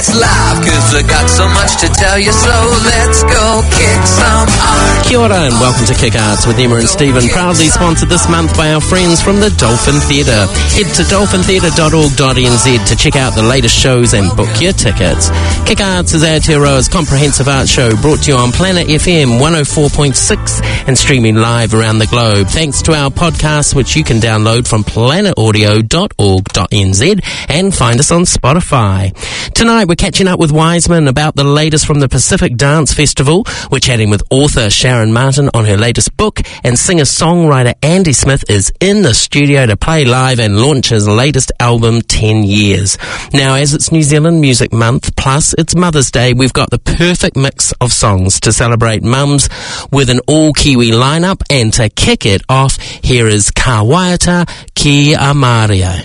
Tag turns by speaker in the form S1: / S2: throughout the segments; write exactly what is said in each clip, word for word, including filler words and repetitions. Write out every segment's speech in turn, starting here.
S1: Let's laugh, cause I got so much to tell you, so let's go kick some arts.
S2: Kia ora and welcome to Kick Arts with Emma and Stephen, proudly sponsored this month by our friends from the Dolphin Theatre. Head to dolphin theatre dot org dot n z to check out the latest shows and book your tickets. Kick Arts is Aotearoa's comprehensive art show, brought to you on Planet F M one oh four point six and streaming live around the globe. Thanks to our podcast, which you can download from planet audio dot org dot n z and find us on Spotify. Tonight we're catching up with Wiseman about the latest from the Pacific Dance Festival. We're chatting with author Sharon Martin on her latest book, and singer-songwriter Andy Smith is in the studio to play live and launch his latest album, ten years. Now, as it's New Zealand Music Month, plus it's Mother's Day, we've got the perfect mix of songs to celebrate mums with an all-Kiwi lineup, and to kick it off, here is Ka Waiata Ki Amaria.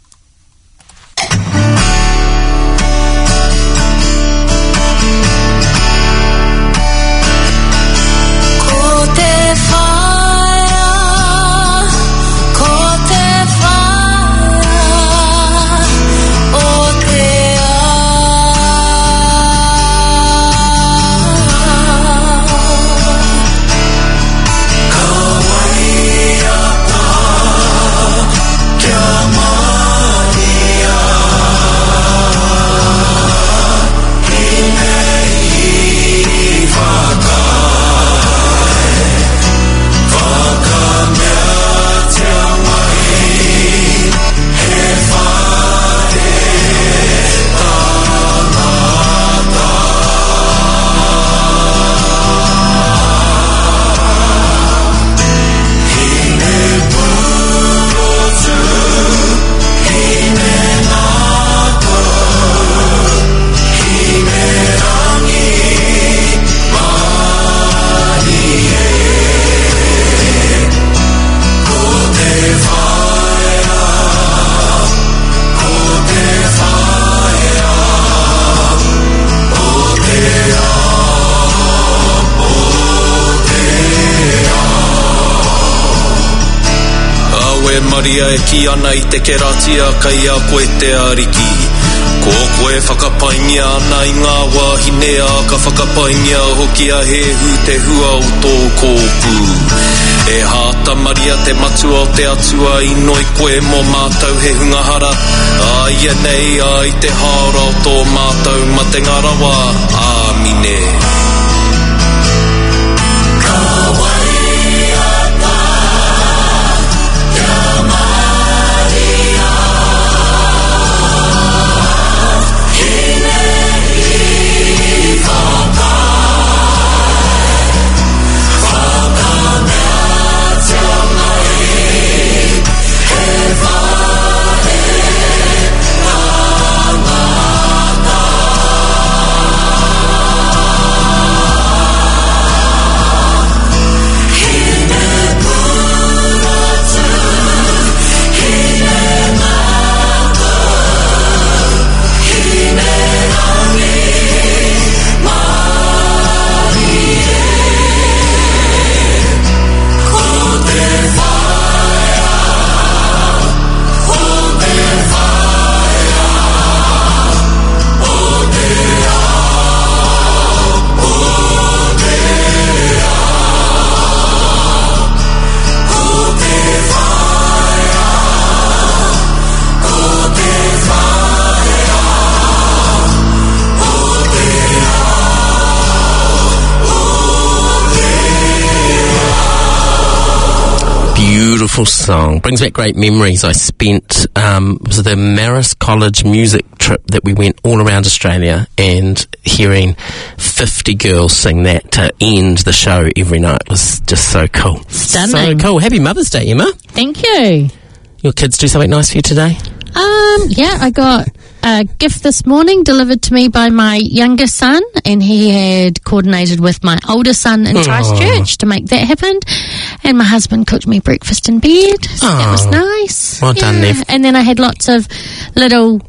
S3: Maria e ki ana I te keratia kai a koe te ariki. Ko koe whakapaingia ana I ngā wāhinea, ka whakapaingia hoki a he hu te hua o tō kōpū. E hāta Maria te matua o te atua I noi koe mō mātou he hungahara. A ia nei a I te haora o tō mātou ma te ngarawa. Āmine.
S2: Beautiful song. Brings back great memories. I spent, um, it was the Marist College music trip that we went all around Australia, and hearing fifty girls sing that to end the show every night was just so cool.
S4: Stunning.
S2: So cool. Happy Mother's Day, Emma.
S4: Thank you.
S2: Your kids do something nice for you today?
S4: Um, yeah, I got a gift this morning delivered to me by my younger son, and he had coordinated with my older son in Christchurch to make that happen. And my husband cooked me breakfast in bed, so
S2: oh,
S4: that was nice.
S2: Well
S4: yeah.
S2: done, Nev.
S4: And then I had lots of little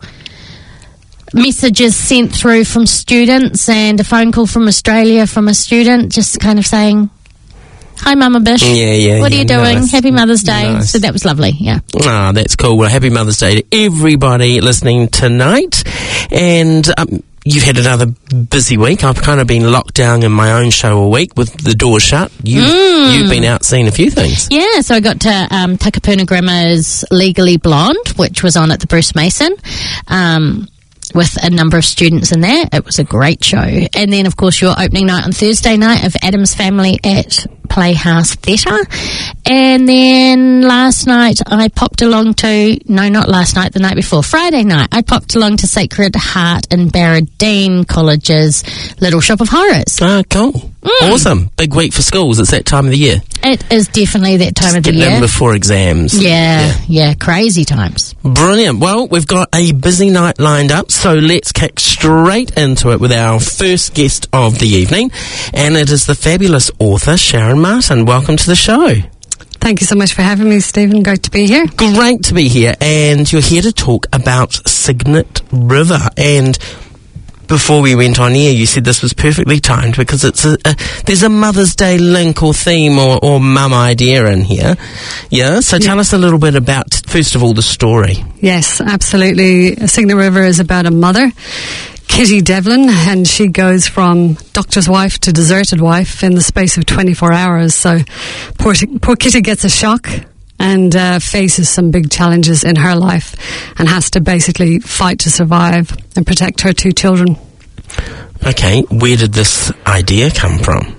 S4: messages sent through from students, and a phone call from Australia from a student just kind of saying, hi, Mama Bish.
S2: Yeah, yeah.
S4: What
S2: yeah,
S4: are you doing?
S2: nice.
S4: Happy Mother's Day.
S2: Nice.
S4: So that was lovely, yeah.
S2: Ah, that's cool. Well, happy Mother's Day to everybody listening tonight. And um, you've had another busy week. I've kind of been locked down in my own show all week with the doors shut. You, mm. You've been out seeing a few things.
S4: Yeah, so I got to um, Takapuna Grimmer's Legally Blonde, which was on at the Bruce Mason. Um, with a number of students in there. It was a great show. And then, of course, your opening night on Thursday night of Addams Family at Playhouse Theatre. And then last night I popped along to, no, not last night, the night before, Friday night, I popped along to Sacred Heart in Barradine College's Little Shop of Horrors.
S2: Ah, cool. Mm. Awesome. Big week for schools. It's that time of the year.
S4: It is definitely that time
S2: Just
S4: of the year.
S2: Them before exams.
S4: Yeah, yeah, yeah, crazy times.
S2: Brilliant. Well, we've got a busy night lined up, so let's kick straight into it with our first guest of the evening, and it is the fabulous author Sharon Martin. Welcome to the show.
S5: Thank you so much for having me, Stephen. Great to be here.
S2: Great to be here, and you're here to talk about Cygnet River. And before we went on air, you said this was perfectly timed because it's a, a there's a Mother's Day link or theme or, or mum idea in here. Yeah, so tell yeah. us a little bit about, first of all, the story.
S5: Yes, absolutely. Cygnet River is about a mother, Kitty Devlin, and she goes from doctor's wife to deserted wife in the space of twenty-four hours. So poor, poor Kitty gets a shock and uh, faces some big challenges in her life and has to basically fight to survive and protect her two children.
S2: Okay, where did this idea come from?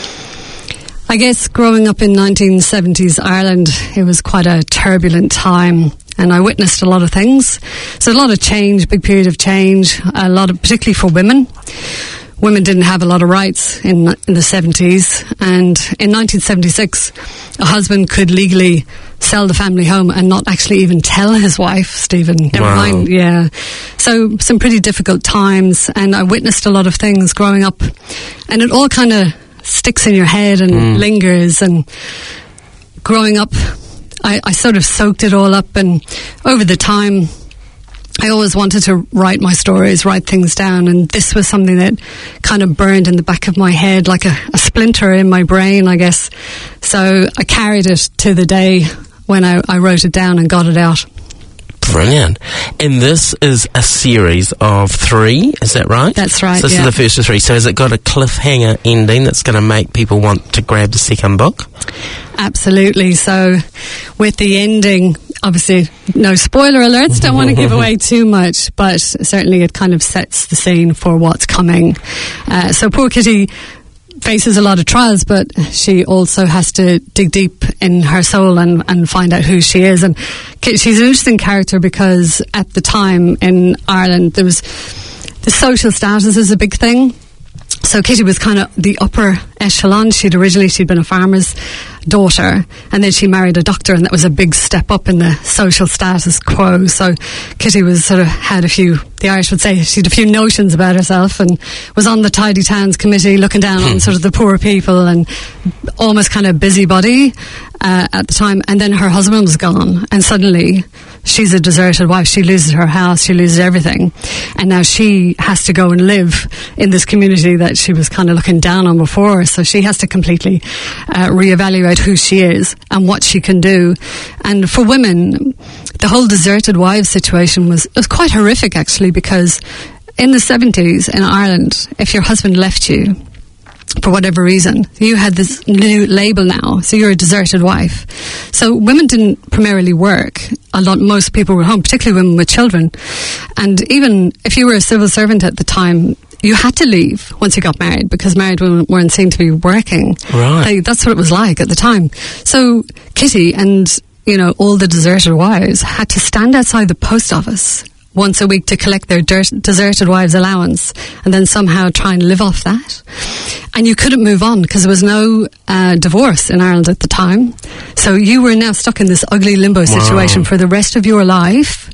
S5: I guess growing up in nineteen seventies Ireland, it was quite a turbulent time, and I witnessed a lot of things. So a lot of change, big period of change, a lot of, particularly for women. Women didn't have a lot of rights in, in the seventies, and in nineteen seventy-six, a husband could legally sell the family home and not actually even tell his wife, Stephen. Never
S2: wow.
S5: mind, yeah. So some pretty difficult times, and I witnessed a lot of things growing up, and it all kind of sticks in your head and mm. lingers. And growing up, I, I sort of soaked it all up, and over the time, I always wanted to write my stories, write things down, and this was something that kind of burned in the back of my head like a, a splinter in my brain, I guess. So I carried it to the day when I, I wrote it down and got it out.
S2: Brilliant. And this is a series of three, is that right?
S5: That's right,
S2: So this
S5: yeah.
S2: is the first of three. So has it got a cliffhanger ending that's going to make people want to grab the second book?
S5: Absolutely. So with the ending, obviously no spoiler alerts, don't want to give away too much, but certainly it kind of sets the scene for what's coming. Uh, so poor Kitty faces a lot of trials, but she also has to dig deep in her soul and, and find out who she is. And she's an interesting character because at the time in Ireland there was the social status is a big thing. So Kitty was kind of the upper echelon. She'd originally she'd been a farmer's daughter, and then she married a doctor, and that was a big step up in the social status quo. So Kitty was sort of had a few, the Irish would say, she had a few notions about herself, and was on the Tidy Towns committee looking down on sort of the poor people, and almost kind of busybody uh, at the time. And then her husband was gone, and suddenly she's a deserted wife. She loses her house, she loses everything, and now she has to go and live in this community that she was kind of looking down on before. So she has to completely uh, reevaluate who she is and what she can do. And for women, the whole deserted wives situation was, was quite horrific, actually, because in the seventies in Ireland, if your husband left you for whatever reason, you had this new label now, so you're a deserted wife. So women didn't primarily work a lot. Most people were home, particularly women with children. And even if you were a civil servant at the time, you had to leave once you got married because married women weren't seen to be working.
S2: Right.
S5: Like, that's what it was like at the time. So Kitty and, you know, all the deserted wives had to stand outside the post office once a week to collect their dirt, deserted wives' allowance and then somehow try and live off that. And you couldn't move on because there was no uh, divorce in Ireland at the time. So you were now stuck in this ugly limbo situation
S2: wow.
S5: for the rest of your life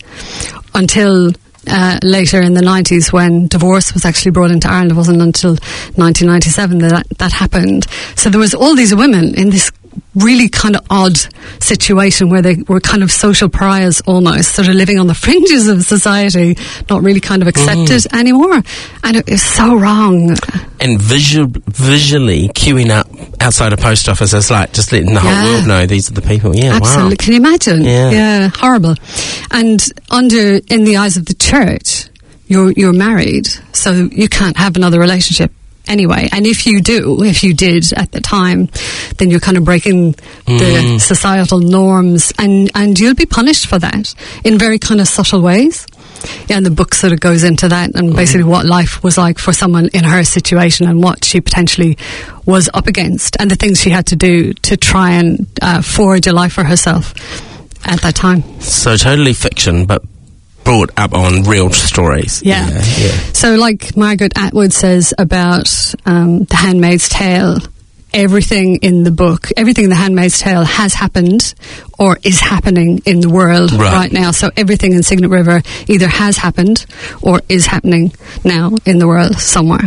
S5: until uh, later in the nineties when divorce was actually brought into Ireland. It wasn't until nineteen ninety-seven that that happened. So there was all these women in this really kind of odd situation where they were kind of social pariahs almost, sort of living on the fringes of society, not really kind of accepted mm. anymore. And it is so wrong.
S2: And visual, visually queuing up outside a post office is like just letting the whole yeah. world know these are the people. Yeah,
S5: absolutely.
S2: Wow.
S5: Can you imagine?
S2: Yeah.
S5: yeah, horrible. And under, in the eyes of the church, you're you're married, so you can't have another relationship anyway. And if you do, if you did at the time, then you're kind of breaking the
S2: Mm.
S5: societal norms, and, and you'll be punished for that in very kind of subtle ways. Yeah, and the book sort of goes into that, and basically what life was like for someone in her situation and what she potentially was up against, and the things she had to do to try and uh, forge a life for herself at that time.
S2: So totally fiction, but brought up on real stories.
S5: Yeah.
S2: yeah, yeah.
S5: So like Margaret Atwood says about um, The Handmaid's Tale, everything in the book, everything in The Handmaid's Tale has happened or is happening in the world
S2: Right.
S5: right now. So everything in Signet River either has happened or is happening now in the world somewhere.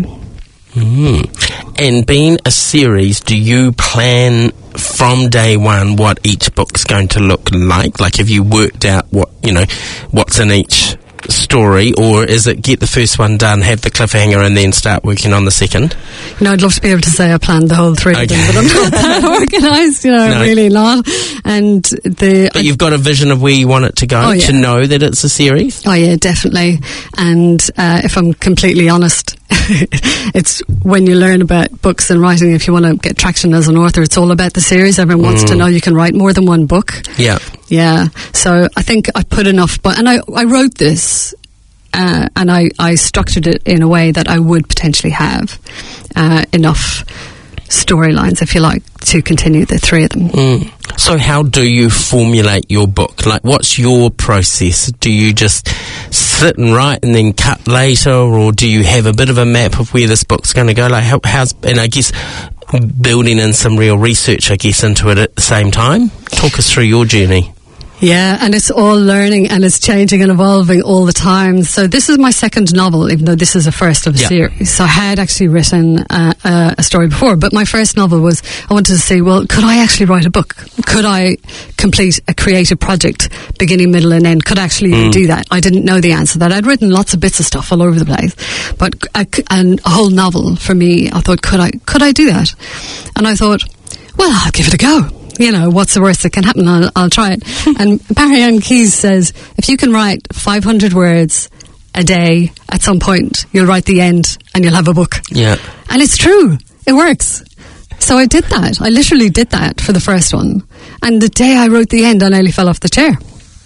S2: Mm. And being a series, do you plan from day one what each book's going to look like? Like, have you worked out what, you know, what's in each story, or is it get the first one done, have the cliffhanger, and then start working on the second?
S5: You know, I'd love to be able to say I planned the whole three of them,
S2: Okay.
S5: but I'm not that organised, you know,
S2: No.
S5: really not. And the...
S2: But you've got a vision of where you want it to go,
S5: Oh, yeah.
S2: to know that it's a series?
S5: Oh yeah, definitely. And uh, if I'm completely honest, it's when you learn about books and writing, if you want to get traction as an author, it's all about the series. Everyone wants to know you can write more than one book.
S2: Yeah.
S5: Yeah. So I think I put enough, but and I, I wrote this uh, and I, I structured it in a way that I would potentially have uh, enough storylines, if you like, to continue the three of them.
S2: Mm. So how do you formulate your book? Like, what's your process? Do you just sit and write and then cut later, or do you have a bit of a map of where this book's going to go? Like, how, how's, and I guess building in some real research, I guess, into it at the same time? Talk us through your journey.
S5: Yeah, and it's all learning and it's changing and evolving all the time. So this is my second novel, even though this is a first of a
S2: Yeah.
S5: series. So I had actually written uh, uh, a story before, but my first novel was, I wanted to say, well, could I actually write a book? Could I complete a creative project, beginning, middle and end? Could I actually even do that? I didn't know the answer to that. I'd written lots of bits of stuff all over the place, but a, and a whole novel for me, I thought, could I, could I do that? And I thought, well, I'll give it a go. You know, what's the worst that can happen? I'll, I'll try it. And Barry Ann Keyes says, if you can write five hundred words a day, at some point, you'll write the end and you'll have a book.
S2: Yeah.
S5: And it's true. It works. So I did that. I literally did that for the first one. And the day I wrote the end, I nearly fell off the chair.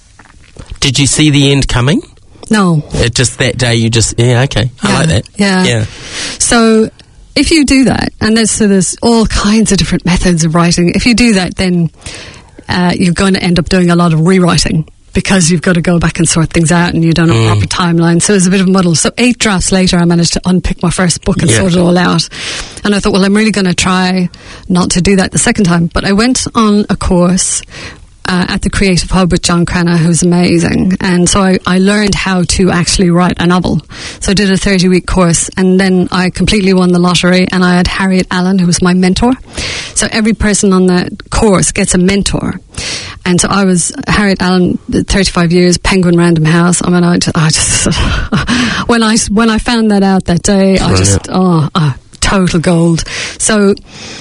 S2: Did you see the end coming?
S5: No.
S2: It just that day you just, yeah, okay. I
S5: Yeah.
S2: like that.
S5: Yeah.
S2: Yeah.
S5: So if you do that, and there's, so there's all kinds of different methods of writing, if you do that, then uh, you're going to end up doing a lot of rewriting because you've got to go back and sort things out and you don't have a proper timeline. So it's a bit of a muddle. So eight drafts later, I managed to unpick my first book and
S2: Yeah.
S5: sort it all out. And I thought, well, I'm really going to try not to do that the second time. But I went on a course Uh, at the Creative Hub with John Crenna, who's amazing. And so I, I learned how to actually write a novel. So I did a thirty-week course, and then I completely won the lottery, and I had Harriet Allen, who was my mentor. So every person on the course gets a mentor. And so I was Harriet Allen, thirty-five years, Penguin Random House. I mean, I just, I just when I when I found that out that day, I just, oh, oh total gold. So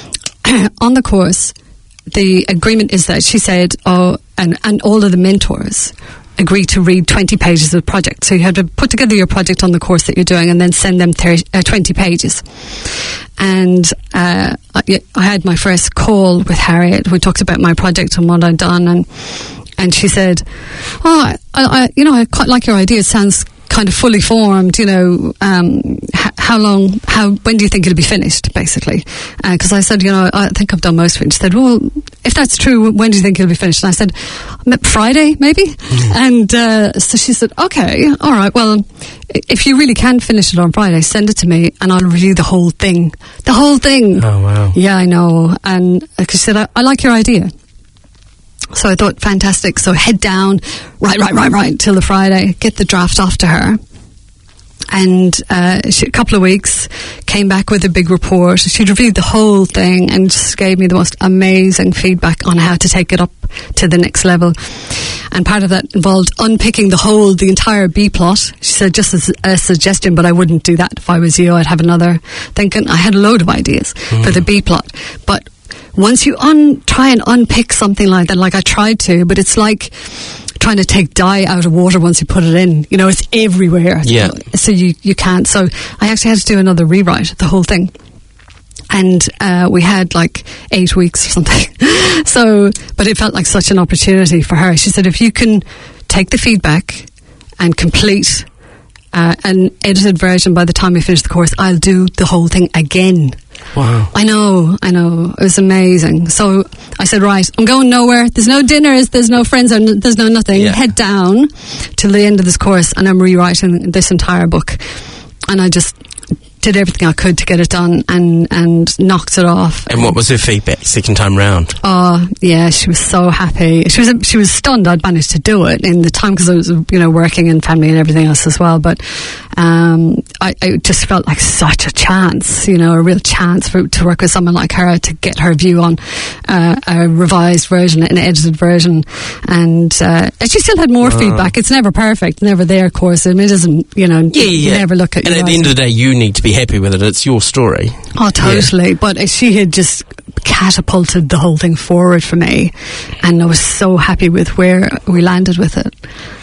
S5: on the course, the agreement is that she said, oh, and, and all of the mentors agree to read twenty pages of the project. So you have to put together your project on the course that you're doing and then send them thirty, uh, twenty pages. And uh, I, I had my first call with Harriet. We talked about my project and what I'd done. And and she said, oh, I, I, you know, I quite like your idea. It sounds kind of fully formed, you know, um, h- how long, how, when do you think it'll be finished, basically? Because uh, I said, you know, I think I've done most of it. She said, well, if that's true, when do you think it'll be finished? And I said, Friday, maybe? Mm. And uh, so she said, okay, all right, well, if you really can finish it on Friday, send it to me and I'll review the whole thing. The whole thing.
S2: Oh, wow.
S5: Yeah, I know. And uh, she said, I, I like your idea. So I thought, fantastic. So head down, right, right, right, right, till the Friday, get the draft off to her. And uh, she, a couple of weeks, came back with a big report. She'd reviewed the whole thing and just gave me the most amazing feedback on how to take it up to the next level. And part of that involved unpicking the whole, the entire B-plot. She said, just as a suggestion, but I wouldn't do that if I was you. I'd have another thinking. I had a load of ideas mm. for the B-plot. But once you un- try and unpick something like that, like I tried to, but it's like trying to take dye out of water once you put it in. You know, it's everywhere.
S2: Yeah.
S5: So you, you can't. So I actually had to do another rewrite of the whole thing. And uh, we had like eight weeks or something. So, but it felt like such an opportunity for her. She said, if you can take the feedback and complete uh, an edited version by the time we finish the course, I'll do the whole thing again.
S2: Wow.
S5: I know, I know. It was amazing. So I said, right, I'm going nowhere. There's no dinners, there's no friends, there's no nothing.
S2: Yeah.
S5: Head down till the end of this course and I'm rewriting this entire book. And I just did everything I could to get it done and, and knocked it off.
S2: And what was her feedback second time round?
S5: Oh, yeah, she was so happy. She was she was stunned I'd managed to do it in the time because I was, you know, working and family and everything else as well. But um, I, I just felt like such a chance, you know, a real chance for to work with someone like her to get her view on uh, a revised version, an edited version. And, uh, and she still had more
S2: wow.
S5: feedback. It's never perfect, never there, of course. I mean, it isn't, you know,
S2: Yeah, yeah,
S5: you
S2: yeah.
S5: never look at
S2: And
S5: your
S2: at the end of the day, you need to be happy with it. It's your story.
S5: Oh, totally. Yeah. But she had just catapulted the whole thing forward for me. And I was so happy with where we landed with it.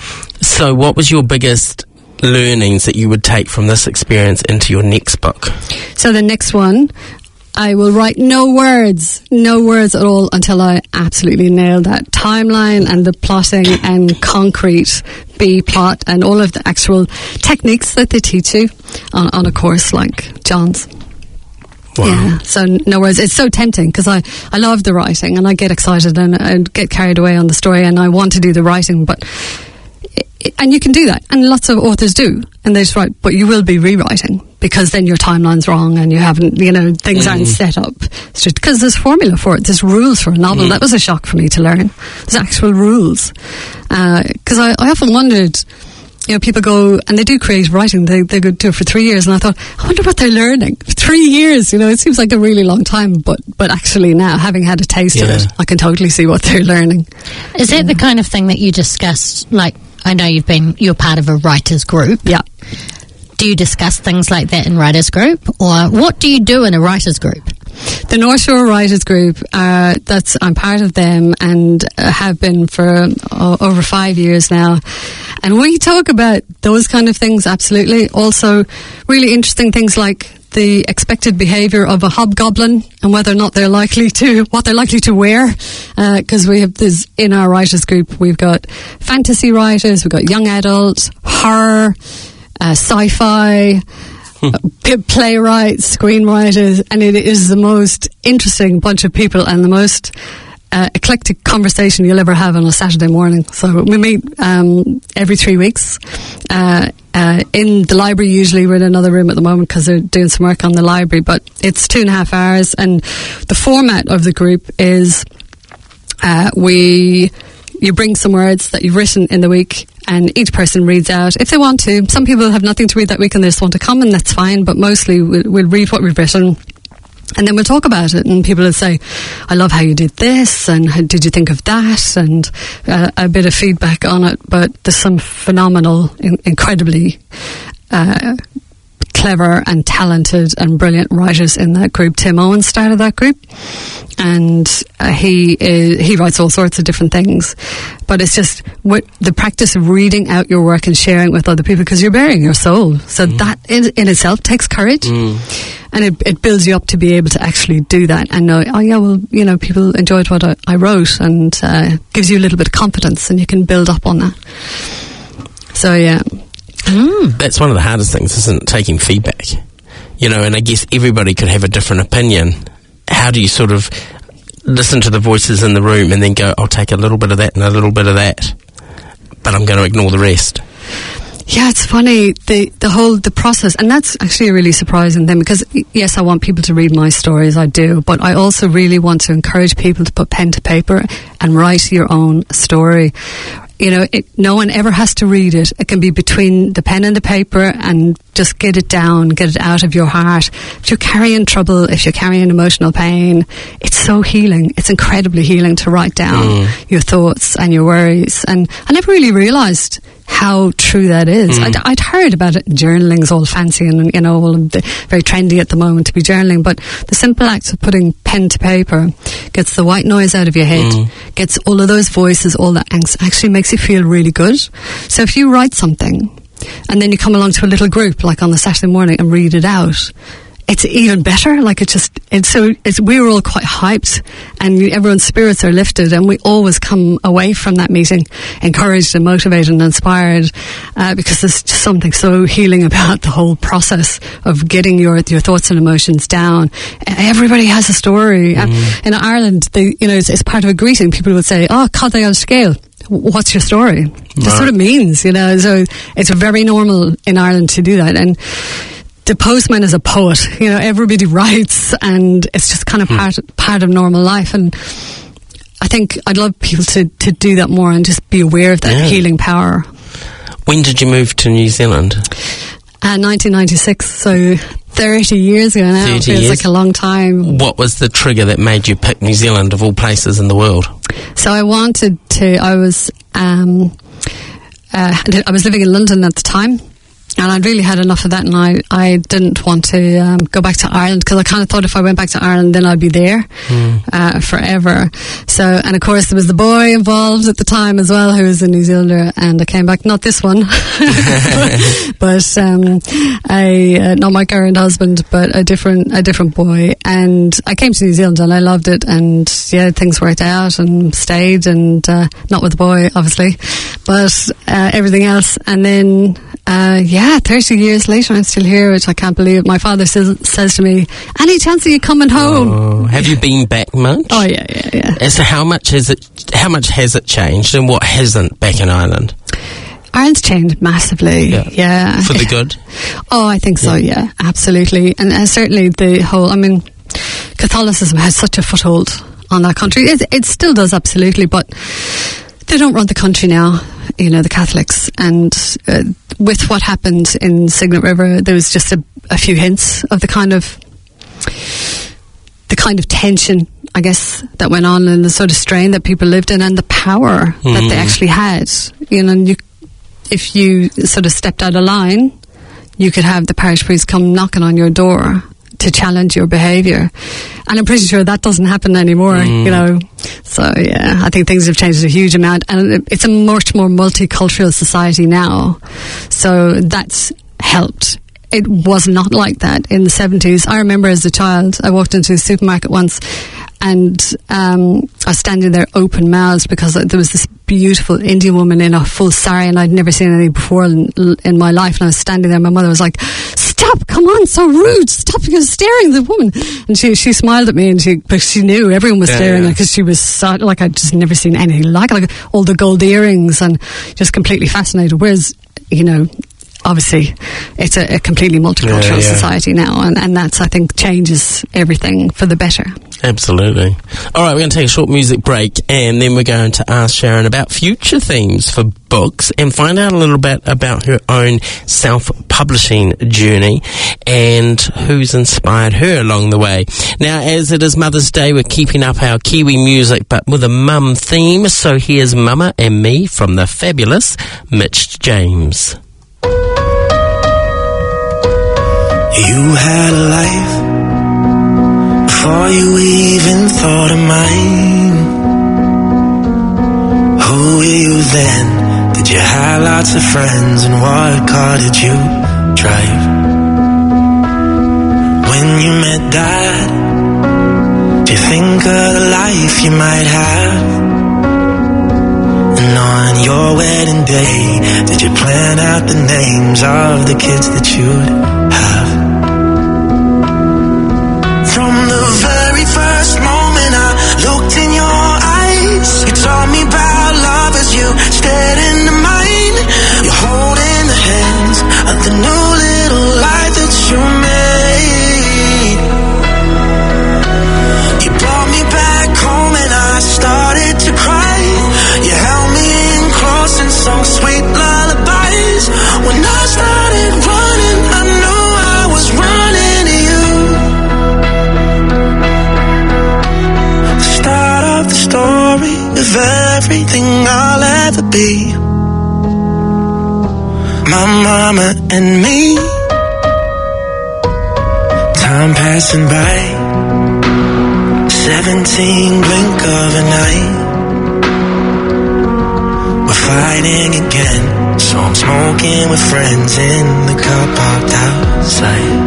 S2: So what was your biggest learnings that you would take from this experience into your next book?
S5: So the next one, I will write no words, no words at all until I absolutely nail that timeline and the plotting and concrete B plot and all of the actual techniques that they teach you on, on a course like John's.
S2: Wow.
S5: Yeah, so no words. It's so tempting because I, I love the writing and I get excited and I get carried away on the story and I want to do the writing, but and you can do that, and lots of authors do, and they just write, but you will be rewriting because then your timeline's wrong and you haven't, you know, things mm. aren't set up because there's formula for it, there's rules for a novel. Mm. That was a shock for me to learn. There's actual rules because uh, I, I often wondered, you know, people go and they do creative writing, they they go do it for three years, and I thought, I wonder what they're learning. Three years, you know, it seems like a really long time, but but actually now, having had a taste yeah. of it, I can totally see what they're learning.
S4: Is that yeah. the kind of thing that you discussed? Like, I know you've been, you're part of a writers group.
S5: Yeah.
S4: Do you discuss things like that in writers group, or what do you do in a writers group?
S5: The North Shore Writers Group, uh, that's I'm part of them and uh, have been for uh, over five years now. And we talk about those kind of things, absolutely. Also, really interesting things like the expected behaviour of a hobgoblin and whether or not they're likely to, what they're likely to wear. Because uh, we have this, in our writers group, we've got fantasy writers, we've got young adults, horror, uh, sci-fi, uh, playwrights, screenwriters, and it is the most interesting bunch of people and the most uh, eclectic conversation you'll ever have on a Saturday morning. So we meet um, every three weeks. Uh, Uh, in the library, usually we're in another room at the moment because they're doing some work on the library, but it's two and a half hours, and the format of the group is uh, we you bring some words that you've written in the week and each person reads out if they want to. Some people have nothing to read that week and they just want to come, and that's fine, but mostly we'll, we'll read what we've written and then we'll talk about it, and people will say, I love how you did this, and how did you think of that, and uh, a bit of feedback on it. But there's some phenomenal, in- incredibly uh, clever and talented and brilliant writers in that group. Tim Owen started that group, and uh, he is, he writes all sorts of different things, but it's just what, the practice of reading out your work and sharing it with other people, because you're bearing your soul, so mm. that in, in itself takes courage. Mm. And it, it builds you up to be able to actually do that and know, oh yeah, well, you know, people enjoyed what I, I wrote, and uh, gives you a little bit of confidence, and you can build up on that. So yeah.
S2: Mm. That's one of the hardest things, isn't it? Taking feedback. You know, and I guess everybody could have a different opinion. How do you sort of listen to the voices in the room and then go, I'll take a little bit of that and a little bit of that, but I'm going to ignore the rest?
S5: Yeah, it's funny, the the whole, the process, and that's actually a really surprising thing, because yes, I want people to read my stories, I do, but I also really want to encourage people to put pen to paper and write your own story. You know, it, no one ever has to read it. It can be between the pen and the paper, and just get it down, get it out of your heart. If you're carrying trouble, if you're carrying emotional pain, it's so healing. It's incredibly healing to write down mm. your thoughts and your worries. And I never really realised how true that is. Mm. I'd, I'd heard about it. Journaling's all fancy and, you know, all very trendy at the moment to be journaling, but the simple act of putting pen to paper gets the white noise out of your head, mm. gets all of those voices, all that angst, actually makes you feel really good. So if you write something and then you come along to a little group like on the Saturday morning and read it out, it's even better. Like it just, it's so, it's, we were all quite hyped and everyone's spirits are lifted, and we always come away from that meeting encouraged and motivated and inspired, uh, because there's just something so healing about the whole process of getting your, your thoughts and emotions down. Everybody has a story. Mm. In Ireland, they, you know, it's, it's part of a greeting. People would say, oh, Cad on scale. What's your story? That's what it means, you know. So it's very normal in Ireland to do that. And the postman is a poet, you know, everybody writes, and it's just kind of mm. part, part of normal life. And I think I'd love people to, to do that more and just be aware of that yeah. healing power.
S2: When did you move to New Zealand?
S5: Uh, nineteen ninety-six, so thirty years ago now. It feels years. like a long time.
S2: What was the trigger that made you pick New Zealand of all places in the world?
S5: So I wanted to, I was, um, uh, I was living in London at the time. And I'd really had enough of that, and I, I didn't want to um, go back to Ireland, because I kind of thought if I went back to Ireland, then I'd be there mm. uh, forever. So, and of course, there was the boy involved at the time as well, who was a New Zealander, and I came back, not this one, but um, a, uh, not my current husband, but a different a different boy. And I came to New Zealand, and I loved it, and yeah, things worked out, and stayed, and uh, not with the boy, obviously, but uh, everything else. And then, uh, yeah, Yeah, thirty years later, I'm still here, which I can't believe. My father says, says to me, any chance of you coming home?
S2: Oh, have you been back much?
S5: Oh, yeah, yeah, yeah.
S2: As to how much has it, how much has it changed, and what hasn't back in Ireland?
S5: Ireland's changed massively, yeah. yeah.
S2: For the good?
S5: Oh, I think so, yeah, yeah absolutely. And uh, certainly the whole, I mean, Catholicism has such a foothold on that country. It, it still does, absolutely, but they don't run the country now, you know, the Catholics. And uh, with what happened in Signet River, there was just a, a few hints of the kind of the kind of tension, I guess, that went on, and the sort of strain that people lived in, and the power mm. that they actually had. You know, and you, if you sort of stepped out of line, you could have the parish priest come knocking on your door to challenge your behaviour. And I'm pretty sure that doesn't happen anymore, mm. you know. So, yeah, I think things have changed a huge amount. And it's a much more multicultural society now. So that's helped. It was not like that in the seventies. I remember as a child, I walked into a supermarket once, and um, I was standing there open mouthed because there was this beautiful Indian woman in a full sari, and I'd never seen any before in, in my life. And I was standing there, and my mother was like, "Stop! Come on, so rude! Stop! You're staring at the woman." And she she smiled at me, and she because she knew everyone was yeah, staring yeah. because she was so, like I'd just never seen anything like like all the gold earrings, and just completely fascinated. Whereas, you know, obviously, it's a, a completely multicultural yeah, yeah. society now, and, and that's, I think, changes everything for the better.
S2: Absolutely. All right, we're going to take a short music break, and then we're going to ask Sharon about future themes for books and find out a little bit about her own self-publishing journey and who's inspired her along the way. Now, as it is Mother's Day, we're keeping up our Kiwi music, but with a mum theme. So here's Mama and Me from the fabulous Mitch James.
S6: You had a life before you even thought of mine. Who were you then? Did you have lots of friends, and what car did you drive? When you met Dad, did you think of the life you might have? And on your wedding day, did you plan out the names of the kids that you'd have? From the very first moment I looked in your eyes, you taught me about love as you stared into mine. You're holding the hands of the new little life that you made. You brought me back home and I started to cry. You held me in close and sang sweet lullabies. When I started running, I be. My mama and me. Time passing by. Seventeen blink of an eye. We're fighting again. So I'm smoking with friends in the car parked outside.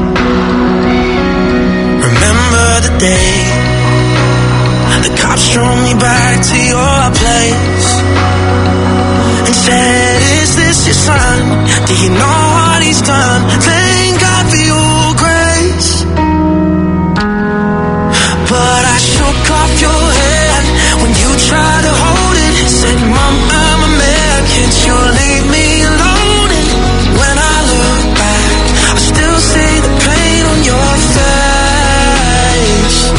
S6: Remember the day the cops drove me back to your place and said, is this your son? Do you know what he's done? Thank God for your grace. But I shook off your hand when you tried to hold it. Said, Mom, I'm a man, can't you leave me alone? And when I look back, I still see the pain on your face.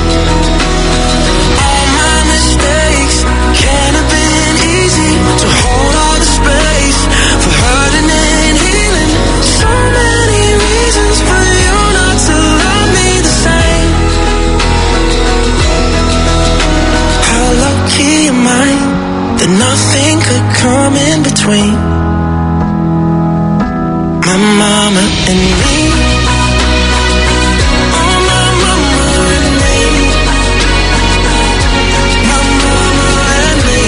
S6: All my mistakes can't have been easy to hold all the space for hurting and healing. So many reasons for you not to love me the same. How lucky am I that nothing could come in between my mama and me. Oh, my mama and me. My mama and me.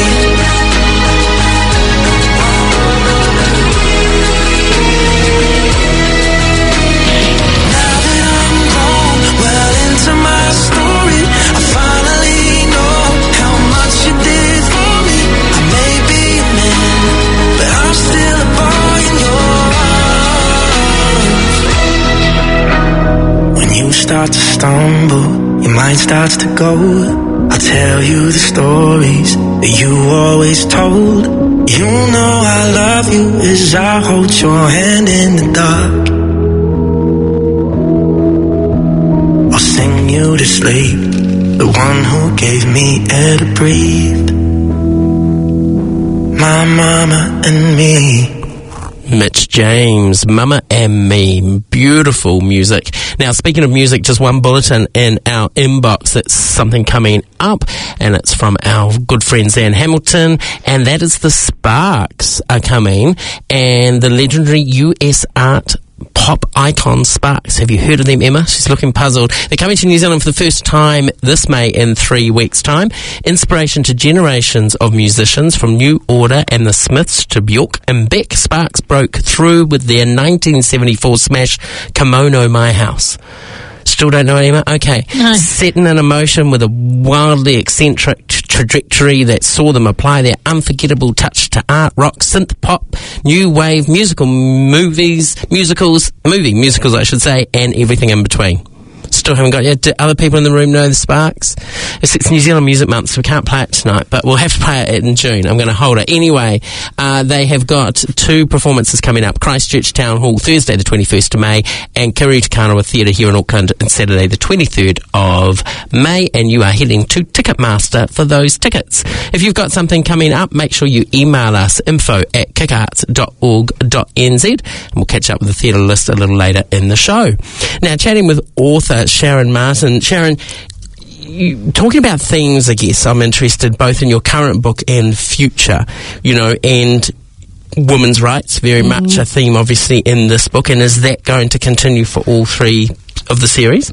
S6: Now that I'm grown, well into my story, I finally know how much you did for me. I may be a man, but I'm still a boy in your arms. When you start to stumble, your mind starts to go. I'll tell you the stories that you always told. You know I love you as I hold your hand in the dark. I'll sing you to sleep, the one who gave me air to breathe. My mama and me.
S2: Mitch James, Mama and Me. Beautiful music. Now, speaking of music, just one bulletin in our inbox. It's something coming up, and it's from our good friend Zan Hamilton, and that is the Sparks are coming, and the legendary U S art pop icon Sparks. Have you heard of them, Emma? She's looking puzzled. They're coming to New Zealand for the first time this May in three weeks' time. Inspiration to generations of musicians from New Order and the Smiths to Bjork and Beck. Sparks broke through with their nineteen seventy-four smash Kimono My House. Still don't know it, Emma? Okay.
S4: No.
S2: Setting in emotion with a wildly eccentric t- trajectory that saw them apply their unforgettable touch to art, rock, synth pop, new wave, musical movies, musicals, movie musicals, I should say, and everything in between. Still haven't got yet. Do other people in the room know the Sparks? It's, it's New Zealand Music Month, so we can't play it tonight, but we'll have to play it in June. I'm going to hold it. Anyway, uh, they have got two performances coming up. Christchurch Town Hall, Thursday the twenty-first of May, and Kirui Te Kanawa Theatre here in Auckland on Saturday the twenty-third of May, and you are heading to Ticketmaster for those tickets. If you've got something coming up, make sure you email us, info at kickarts dot org dot n z, and we'll catch up with the theatre list a little later in the show. Now, chatting with author Sharon Martin. Sharon, you, talking about themes, I guess, I'm interested both in your current book and future, you know, and women's rights, very mm-hmm. much a theme, obviously, in this book. And is that going to continue for all three of the series?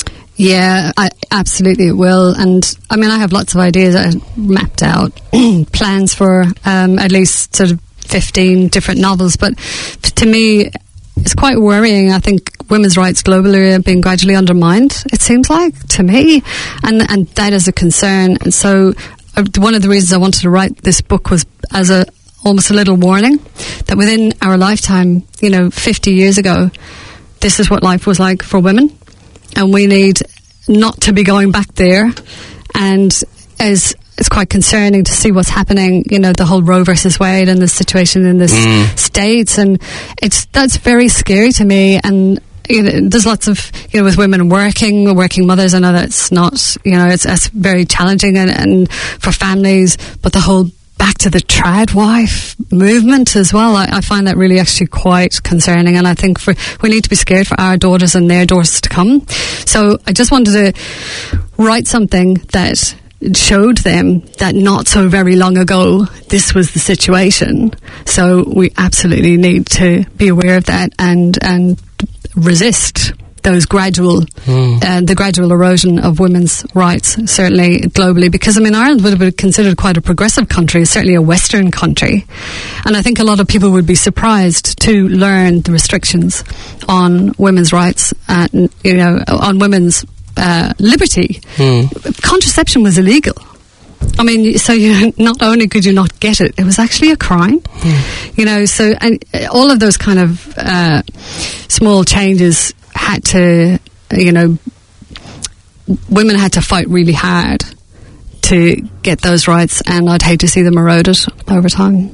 S5: Yeah, I, absolutely it will. And I mean, I have lots of ideas. I mapped out plans for um, at least sort of fifteen different novels. But to me, it's quite worrying. I think women's rights globally are being gradually undermined, it seems like, to me. And, and that is a concern. And so uh, one of the reasons I wanted to write this book was as a almost a little warning that within our lifetime, you know, fifty years ago, this is what life was like for women. And we need not to be going back there. And as it's quite concerning to see what's happening, you know, the whole Roe versus Wade and the situation in the mm. States. And it's that's very scary to me. And, you know, there's lots of, you know, with women working, working mothers, I know that's not, you know, it's, it's very challenging and, and for families, but the whole back to the trad wife movement as well, I, I find that really actually quite concerning, and I think for we need to be scared for our daughters and their daughters to come. So I just wanted to write something that showed them that not so very long ago this was the situation. So we absolutely need to be aware of that and and resist those gradual mm. uh, the gradual erosion of women's rights, certainly globally, because I mean Ireland would have been considered quite a progressive country, certainly a Western country, and I think a lot of people would be surprised to learn the restrictions on women's rights and, you know, on women's uh, liberty. Mm. Contraception was illegal. I mean, so you not only could you not get it, it was actually a crime. Mm. You know, so and all of those kind of uh, small changes had to, you know, women had to fight really hard to get those rights, and I'd hate to see them eroded over time.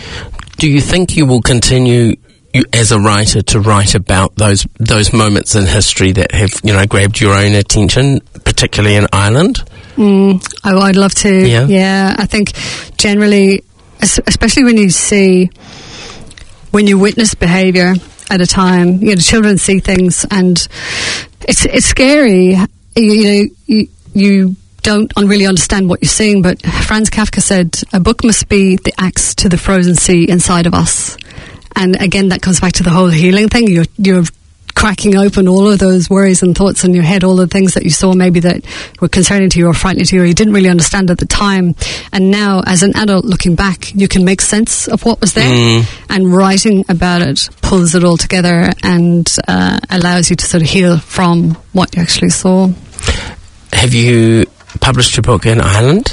S2: Do you think you will continue, you, as a writer, to write about those those moments in history that have, you know, grabbed your own attention, particularly in Ireland?
S5: Mm, oh, I'd love to.
S2: Yeah.
S5: Yeah, I think generally, especially when you see, when you witness behaviour at a time, you know, children see things, and it's it's scary. You, you know, you, you don't really understand what you're seeing, but Franz Kafka said, a book must be the axe to the frozen sea inside of us. And again, that comes back to the whole healing thing. You're, you're cracking open all of those worries and thoughts in your head, all the things that you saw maybe that were concerning to you or frightening to you or you didn't really understand at the time. And now, as an adult looking back, you can make sense of what was there, mm. and writing about it pulls it all together and uh, allows you to sort of heal from what you actually saw.
S2: Have you published your book in Ireland?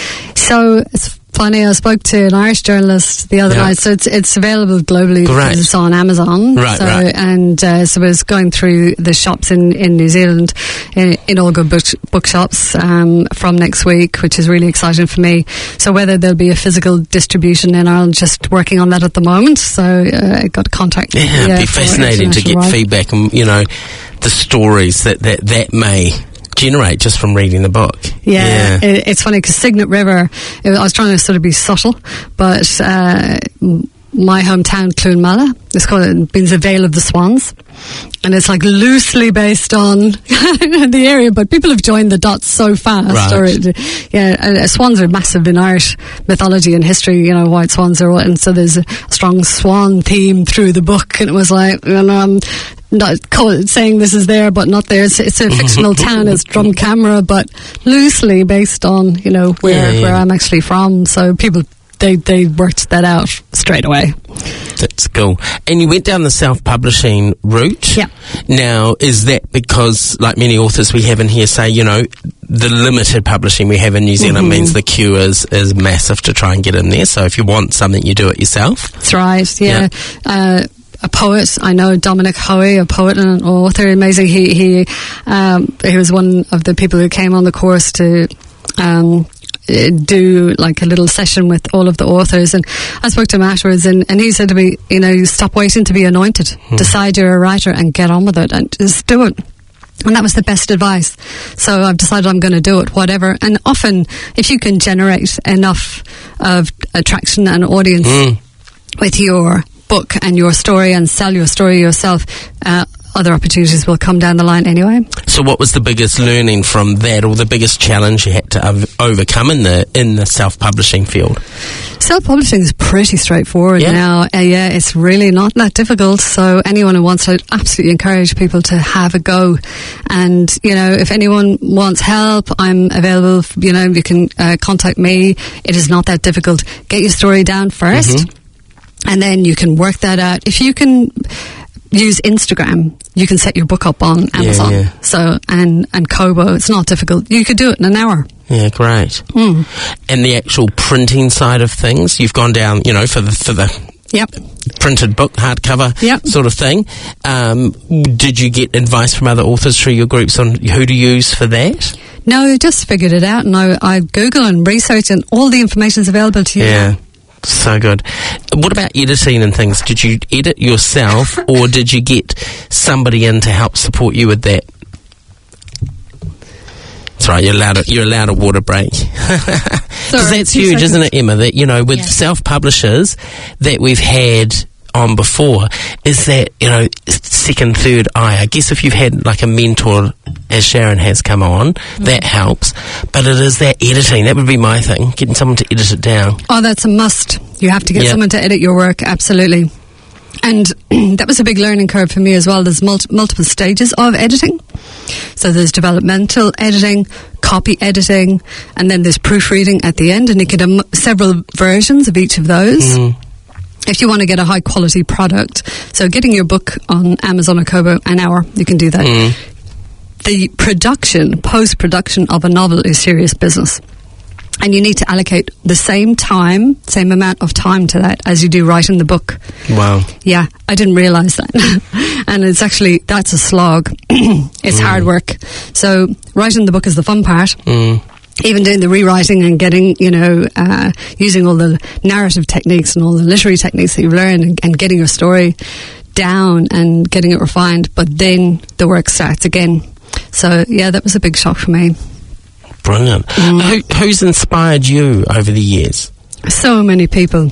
S5: So it's funny, I spoke to an Irish journalist the other
S2: yeah.
S5: night, so it's it's available globally.
S2: Great.
S5: Because it's on Amazon.
S2: Right,
S5: so,
S2: right.
S5: And uh, so I was going through the shops in, in New Zealand, in, in all good book, bookshops um, from next week, which is really exciting for me. So whether there'll be a physical distribution in Ireland, just working on that at the moment. So uh, I got to contact.
S2: Yeah, it'd
S5: yeah,
S2: be fascinating to get
S5: right.
S2: feedback and, you know, the stories that that, that may generate just from reading the book.
S5: Yeah, yeah. It, it's funny because Signet River, it, I was trying to sort of be subtle, but uh, my hometown, Clonmala, it's called, it means the Vale of the Swans, and it's like loosely based on the area, but people have joined the dots so fast.
S2: Right.
S5: Or it, yeah, uh, swans are massive in Irish mythology and history. You know, white swans are, and so there's a strong swan theme through the book, and it was like, you know, I'm not call, saying this is there but not there. It's, it's a fictional town. It's Drumcamera, but loosely based on, you know, where
S2: yeah, yeah.
S5: where I'm actually from. So people, they they worked that out straight away.
S2: That's cool. And you went down the self-publishing route.
S5: Yeah.
S2: Now, is that because, like many authors we have in here say, you know, the limited publishing we have in New Zealand mm-hmm. means the queue is, is massive to try and get in there. So if you want something, you do it yourself.
S5: That's right. Yeah.
S2: yeah.
S5: Uh, a poet, I know Dominic Hoey, a poet and an author, amazing. He he um, he was one of the people who came on the course to um, do like a little session with all of the authors, and I spoke to him afterwards, and, and he said to me, you know, stop waiting to be anointed, hmm. decide you're a writer and get on with it and just do it. And that was the best advice. So I've decided I'm going to do it, whatever. And often, if you can generate enough of attraction and audience mm. with your book and your story and sell your story yourself, uh, other opportunities will come down the line anyway.
S2: So what was the biggest learning from that, or the biggest challenge you had to ov- overcome in the in the self-publishing field?
S5: Self-publishing is pretty straightforward yeah. now. Uh, yeah, it's really not that difficult. So anyone who wants to, absolutely encourage people to have a go. And, you know, if anyone wants help, I'm available. You know, you can uh, contact me. It is not that difficult. Get your story down first. Mm-hmm. And then you can work that out. If you can use Instagram, you can set your book up on Amazon. Yeah, yeah. So and and Kobo, it's not difficult. You could do it in an hour.
S2: Yeah, great. Mm. And the actual printing side of things, you've gone down, you know, for the for the
S5: yep.
S2: printed book, hardcover
S5: yep.
S2: sort of thing. Um, did you get advice from other authors through your groups on who to use for that?
S5: No, I just figured it out, and I, I Google and research, and all the information is available to you.
S2: Yeah. So good. What about editing and things? Did you edit yourself, or did you get somebody in to help support you with that? That's right, you're allowed a, you're allowed a water break. Because that's huge, isn't it, Emma? That, you know, with
S4: yeah.
S2: self-publishers that we've had on before is that, you know, second, third eye. I guess if you've had like a mentor, as Sharon has come on, mm. that helps. But it is that editing. That would be my thing, getting someone to edit it down.
S5: Oh, that's a must. You have to get
S2: yep.
S5: someone to edit your work, absolutely. And that was a big learning curve for me as well. There's mul- multiple stages of editing. So there's developmental editing, copy editing, and then there's proofreading at the end. And you get a m- several versions of each of those. Mm. If you want to get a high quality product. So getting your book on Amazon or Kobo, an hour, you can do that. Mm. The production, post-production of a novel is serious business. And you need to allocate the same time, same amount of time to that as you do writing the book.
S2: Wow.
S5: Yeah, I didn't realise that. And it's actually, that's a slog. It's mm. hard work. So writing the book is the fun part. Mm. Even doing the rewriting and getting, you know, uh, using all the narrative techniques and all the literary techniques that you've learned and, and getting your story down and getting it refined. But then the work starts again. So, yeah, that was a big shock for me.
S2: Brilliant. Mm. Who, who's inspired you over the years?
S5: So many people.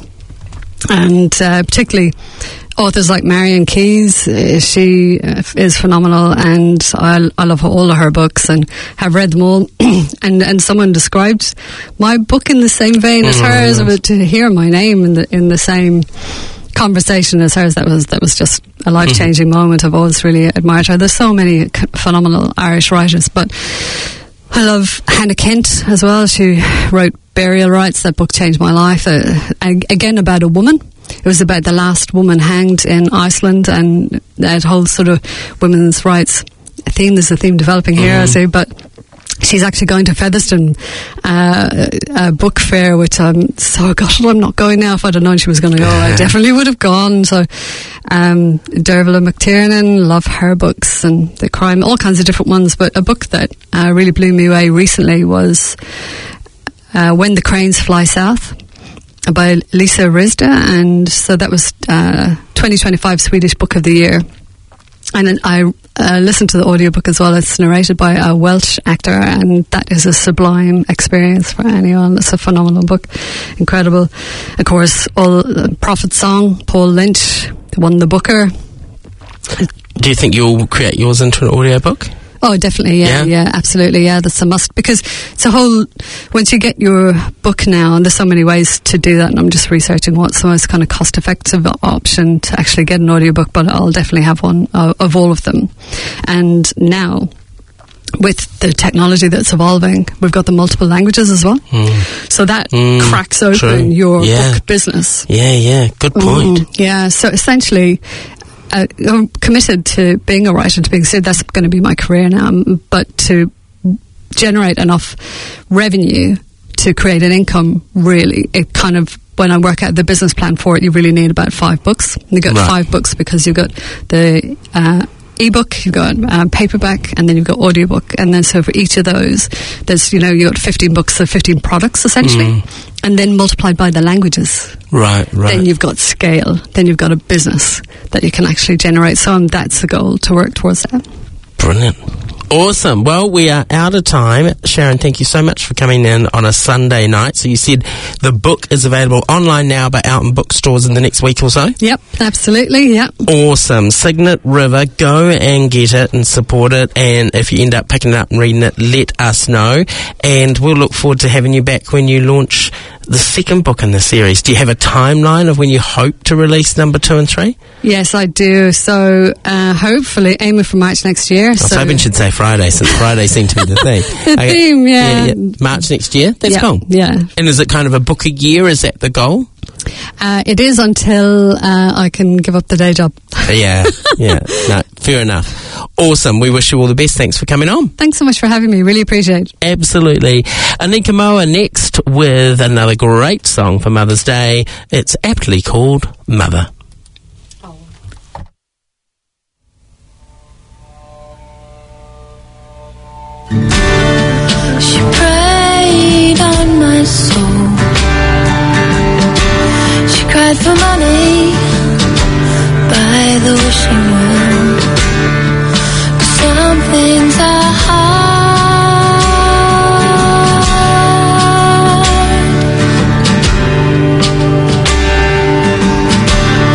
S5: And uh, particularly authors like Marian Keyes. Uh, she uh, is phenomenal, and I, I love all of her books and have read them all. and and someone described my book in the same vein as mm. hers. But to hear my name in the in the same conversation as hers, that was that was just a life-changing mm. moment. I've always really admired her. There's so many phenomenal Irish writers, but I love Hannah Kent as well. She wrote Burial Rites. That book changed my life. Uh, again, about a woman. It was about the last woman hanged in Iceland, and that whole sort of women's rights theme. There's a theme developing here, mm-hmm. I see, but she's actually going to Featherstone uh, a book fair, which I'm so gutted I'm not going now. If I'd have known she was going to go, I definitely would have gone. So um, Dervla McTiernan, love her books and the crime, all kinds of different ones. But a book that uh, really blew me away recently was uh, When the Cranes Fly South by Lisa Rizda, and so that was uh, twenty twenty-five Swedish Book of the Year. And then I uh, listened to the audiobook as well. It's narrated by a Welsh actor, and that is a sublime experience for anyone. It's a phenomenal book. Incredible. Of course, all uh, Prophet Song, Paul Lynch won the Booker.
S2: Do you think you'll create yours into an audiobook?
S5: Oh, definitely, yeah, yeah, yeah, absolutely, yeah, that's a must, because it's a whole, once you get your book now, and there's so many ways to do that, and I'm just researching what's the most kind of cost-effective option to actually get an audiobook, but I'll definitely have one uh, of all of them. And now, with the technology that's evolving, we've got the multiple languages as well. Mm. So that mm, cracks open true. your
S2: yeah.
S5: book business.
S2: Yeah, yeah, good point.
S5: Mm, yeah, so essentially, Uh, I'm committed to being a writer, to being said that's going to be my career now, but to generate enough revenue to create an income, really, it kind of, when I work out the business plan for it, you really need about five books. You've got right. five books because you've got the uh, ebook, you've got uh, paperback, and then you've got audiobook, and then so for each of those, there's, you know, you've got fifteen books, so fifteen products essentially. Mm. And then multiplied by the languages.
S2: Right, right.
S5: Then you've got scale. Then you've got a business that you can actually generate. So um, that's the goal, to work towards that.
S2: Brilliant. Awesome. Well, we are out of time. Sharon, thank you so much for coming in on a Sunday night. So you said the book is available online now, but out in bookstores in the next week or so?
S5: Yep, absolutely, yep.
S2: Awesome. Signet River, go and get it and support it. And if you end up picking it up and reading it, let us know. And we'll look forward to having you back when you launch the second book in the series. Do you have a timeline of when you hope to release number two and three?
S5: Yes, I do. So uh, hopefully aiming for March next year.
S2: I was
S5: so
S2: hoping she'd say Friday, since Friday seemed to be the theme.
S5: the okay. theme, yeah.
S2: Yeah, yeah. March next year? That's
S5: yeah,
S2: cool.
S5: Yeah.
S2: And is it kind of a book a year? Is that the goal?
S5: Uh, it is until uh, I can give up the day job.
S2: Yeah, yeah. No, fair enough. Awesome. We wish you all the best. Thanks for coming on.
S5: Thanks so much for having me. Really appreciate it.
S2: Absolutely. Anika Moa next with another great song for Mother's Day. It's aptly called Mother.
S5: Oh.
S7: She preyed on my soul. She cried for money by the wishing well. Some things are hard.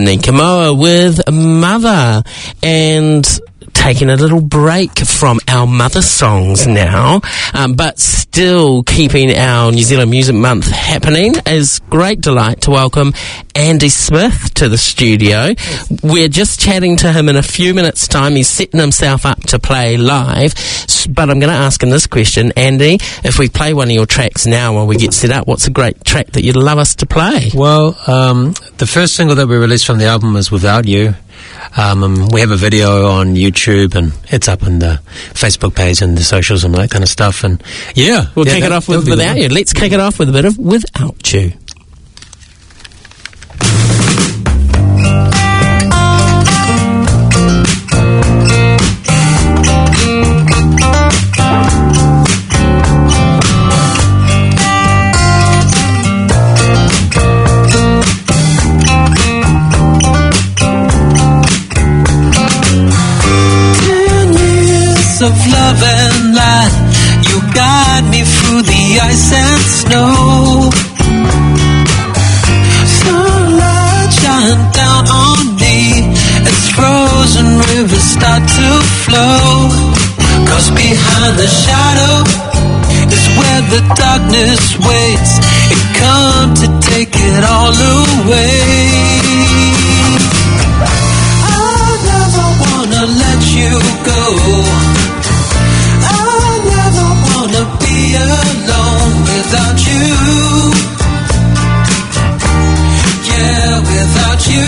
S2: Anika Moa with Mother. And taking a little break from our mother songs now, um, but still keeping our New Zealand Music Month happening. Is great delight to welcome Andy Smith to the studio. We're just chatting to him in a few minutes' time. He's setting himself up to play live, but I'm going to ask him this question. Andy, if we play one of your tracks now while we get set up, what's a great track that you'd love us to play?
S8: Well, um, the first single that we released from the album is Without You. Um, and we have a video on YouTube, and it's up on the Facebook page and the socials and all that kind of stuff. And yeah,
S2: we'll
S8: yeah,
S2: kick
S8: that,
S2: it off with Without You. Let's kick it off with a bit of Without You.
S1: Of love and light, you guide me through the ice and snow. Sunlight shine down on me as frozen rivers start to flow. Cause behind the shadow is where the darkness waits. It come to take it all away. I never wanna let you go. Be alone without you. Yeah, without you.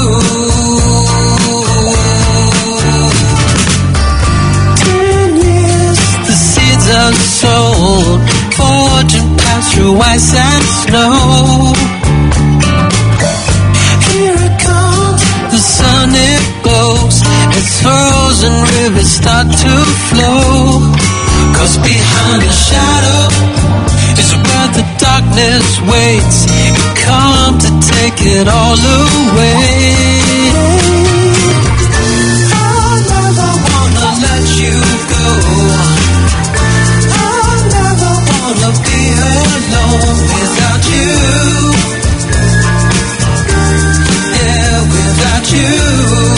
S1: Ten years, the seeds are sown, forging paths through ice and snow. Here it comes, the sun it glows, as frozen rivers start to flow. Cause behind the shadow is where the darkness waits. You come to take it all away. I never wanna let you go. I never wanna be alone without you. Yeah, without you.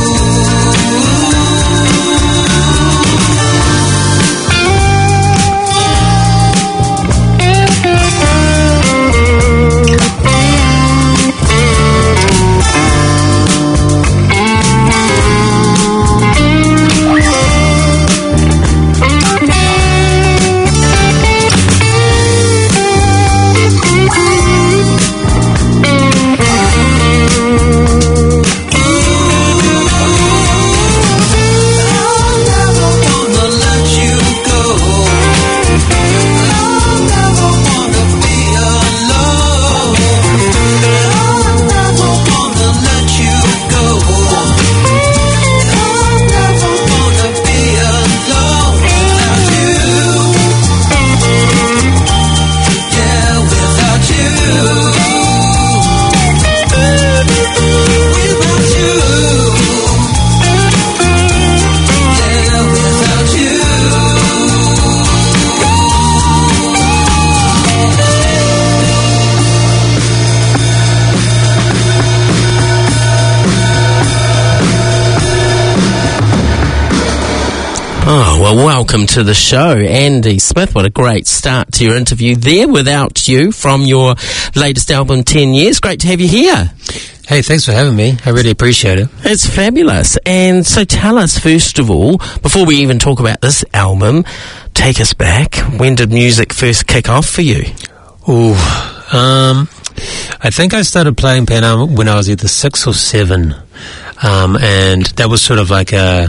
S2: Oh, well, welcome to the show, Andy Smith. What a great start to your interview there, Without You, from your latest album, ten years. Great to have you here.
S8: Hey, thanks for having me. I really appreciate it.
S2: It's fabulous. And so tell us, first of all, before we even talk about this album, take us back. When did music first kick off for you?
S8: Ooh, um, I think I started playing piano when I was either six or seven. Um, and that was sort of like a...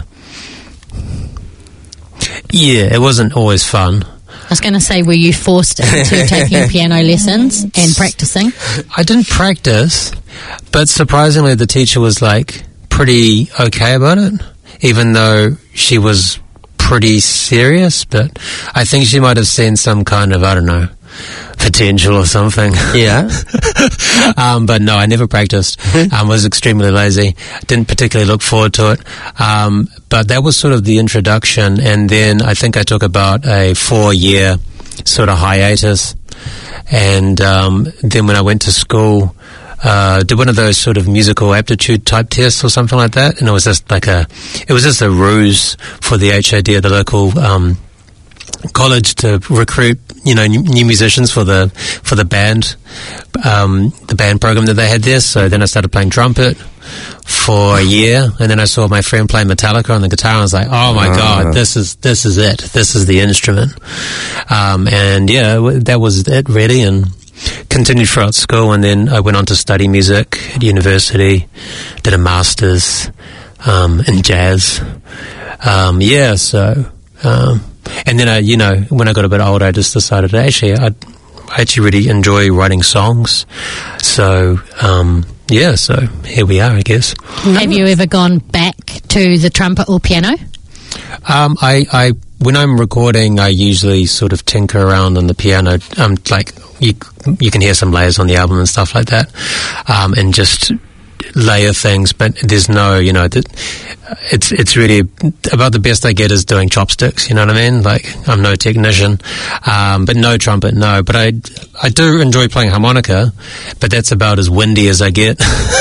S8: Yeah, it wasn't always fun.
S4: I was going to say, were you forced into taking piano lessons and practicing?
S8: I didn't practice, but surprisingly the teacher was like pretty okay about it, even though she was pretty serious. But I think she might have seen some kind of, I don't know, potential or something.
S2: Yeah.
S8: um, but no, I never practiced. I um, was extremely lazy. Didn't particularly look forward to it. Um, but that was sort of the introduction. And then I think I took about a four-year sort of hiatus. And um, then when I went to school, uh, did one of those sort of musical aptitude type tests or something like that, and it was just like a, it was just a ruse for the H A D, the local um, college, to recruit, you know, new, new musicians for the for the band, um, the band program that they had there. So then I started playing trumpet for a year, and then I saw my friend play Metallica on the guitar, and I was like, oh my uh. god, this is this is it, this is the instrument. Um, and yeah, that was it really, and continued throughout school, and then I went on to study music at university, did a master's um, in jazz. Um, yeah, so um, and then I, you know, when I got a bit older, I just decided actually I, I actually really enjoy writing songs. So um, yeah, so here we are, I guess.
S4: Have you ever gone back to the trumpet or piano?
S8: Um, I, I, when I'm recording, I usually sort of tinker around on the piano. Um, like you, you can hear some layers on the album and stuff like that, um, and just layer things. But there's no, you know, th- it's it's really about the best I get is doing chopsticks. You know what I mean? Like I'm no technician, um, but no trumpet, no. But I, I do enjoy playing harmonica, but that's about as windy as I get.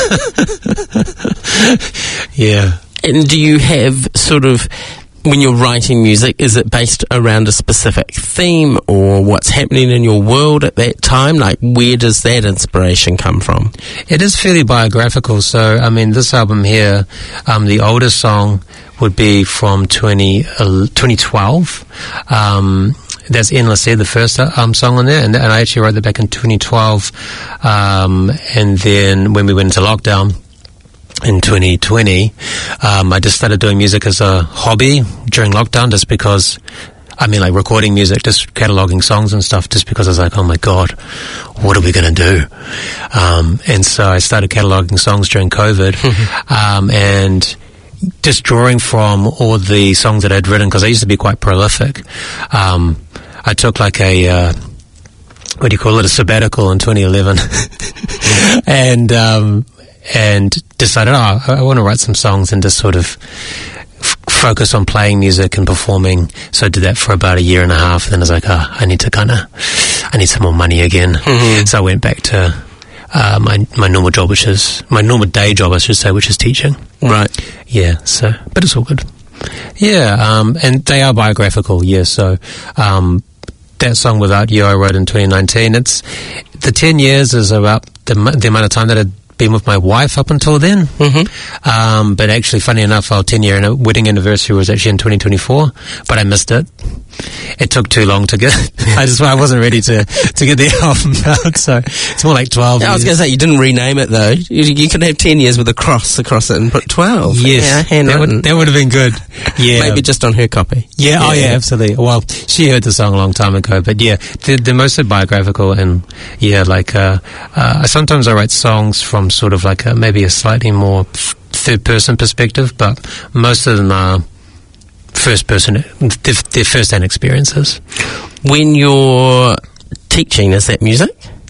S8: Yeah.
S2: And do you have sort of, when you're writing music, is it based around a specific theme or what's happening in your world at that time? Like, where does that inspiration come from?
S8: It is fairly biographical. So, I mean, this album here, um, the oldest song would be from twenty, uh, twenty twelve. Um, that's Endless Sea, the first um, song on there, and, and I actually wrote that back in twenty twelve. Um, and then when we went into lockdown, in twenty twenty, um, I just started doing music as a hobby during lockdown, just because, I mean, like recording music, just cataloguing songs and stuff, just because I was like, oh my God, what are we going to do? Um, and so I started cataloguing songs during COVID, um, and just drawing from all the songs that I'd written, because I used to be quite prolific. Um, I took like a, uh, what do you call it, a sabbatical in twenty eleven. and, um, and decided, oh, I want to write some songs and just sort of f- focus on playing music and performing. So I did that for about a year and a half. Then I was like, oh, I need to kind of, I need some more money again. Mm-hmm. So I went back to uh, my my normal job, which is, my normal day job, I should say, which is teaching.
S2: Right.
S8: Yeah, so, but it's all good. Yeah, um, and they are biographical, yeah, so, um, that song Without You I wrote in twenty nineteen. It's, the ten years is about the, the amount of time that I'd been with my wife up until then. Mm-hmm. Um, but actually, funny enough, our ten-year wedding anniversary was actually in twenty twenty-four, but I missed it. It took too long to get. I just I wasn't ready to to get the album out, so it's more like twelve.
S2: Yeah, I was going to say, you didn't rename it though. You, you could have ten years with a cross across it and put twelve.
S8: Yes,
S2: yeah,
S8: that would, that would have been good. Yeah,
S2: maybe just on her copy.
S8: Yeah,
S2: yeah,
S8: oh yeah, absolutely. Well, she heard the song a long time ago, but yeah, they're, they're mostly biographical, and yeah, like uh, uh, sometimes I write songs from sort of like a, maybe a slightly more third-person perspective, but most of them are first-person, their, their first-hand experiences.
S2: When you're teaching, is that music?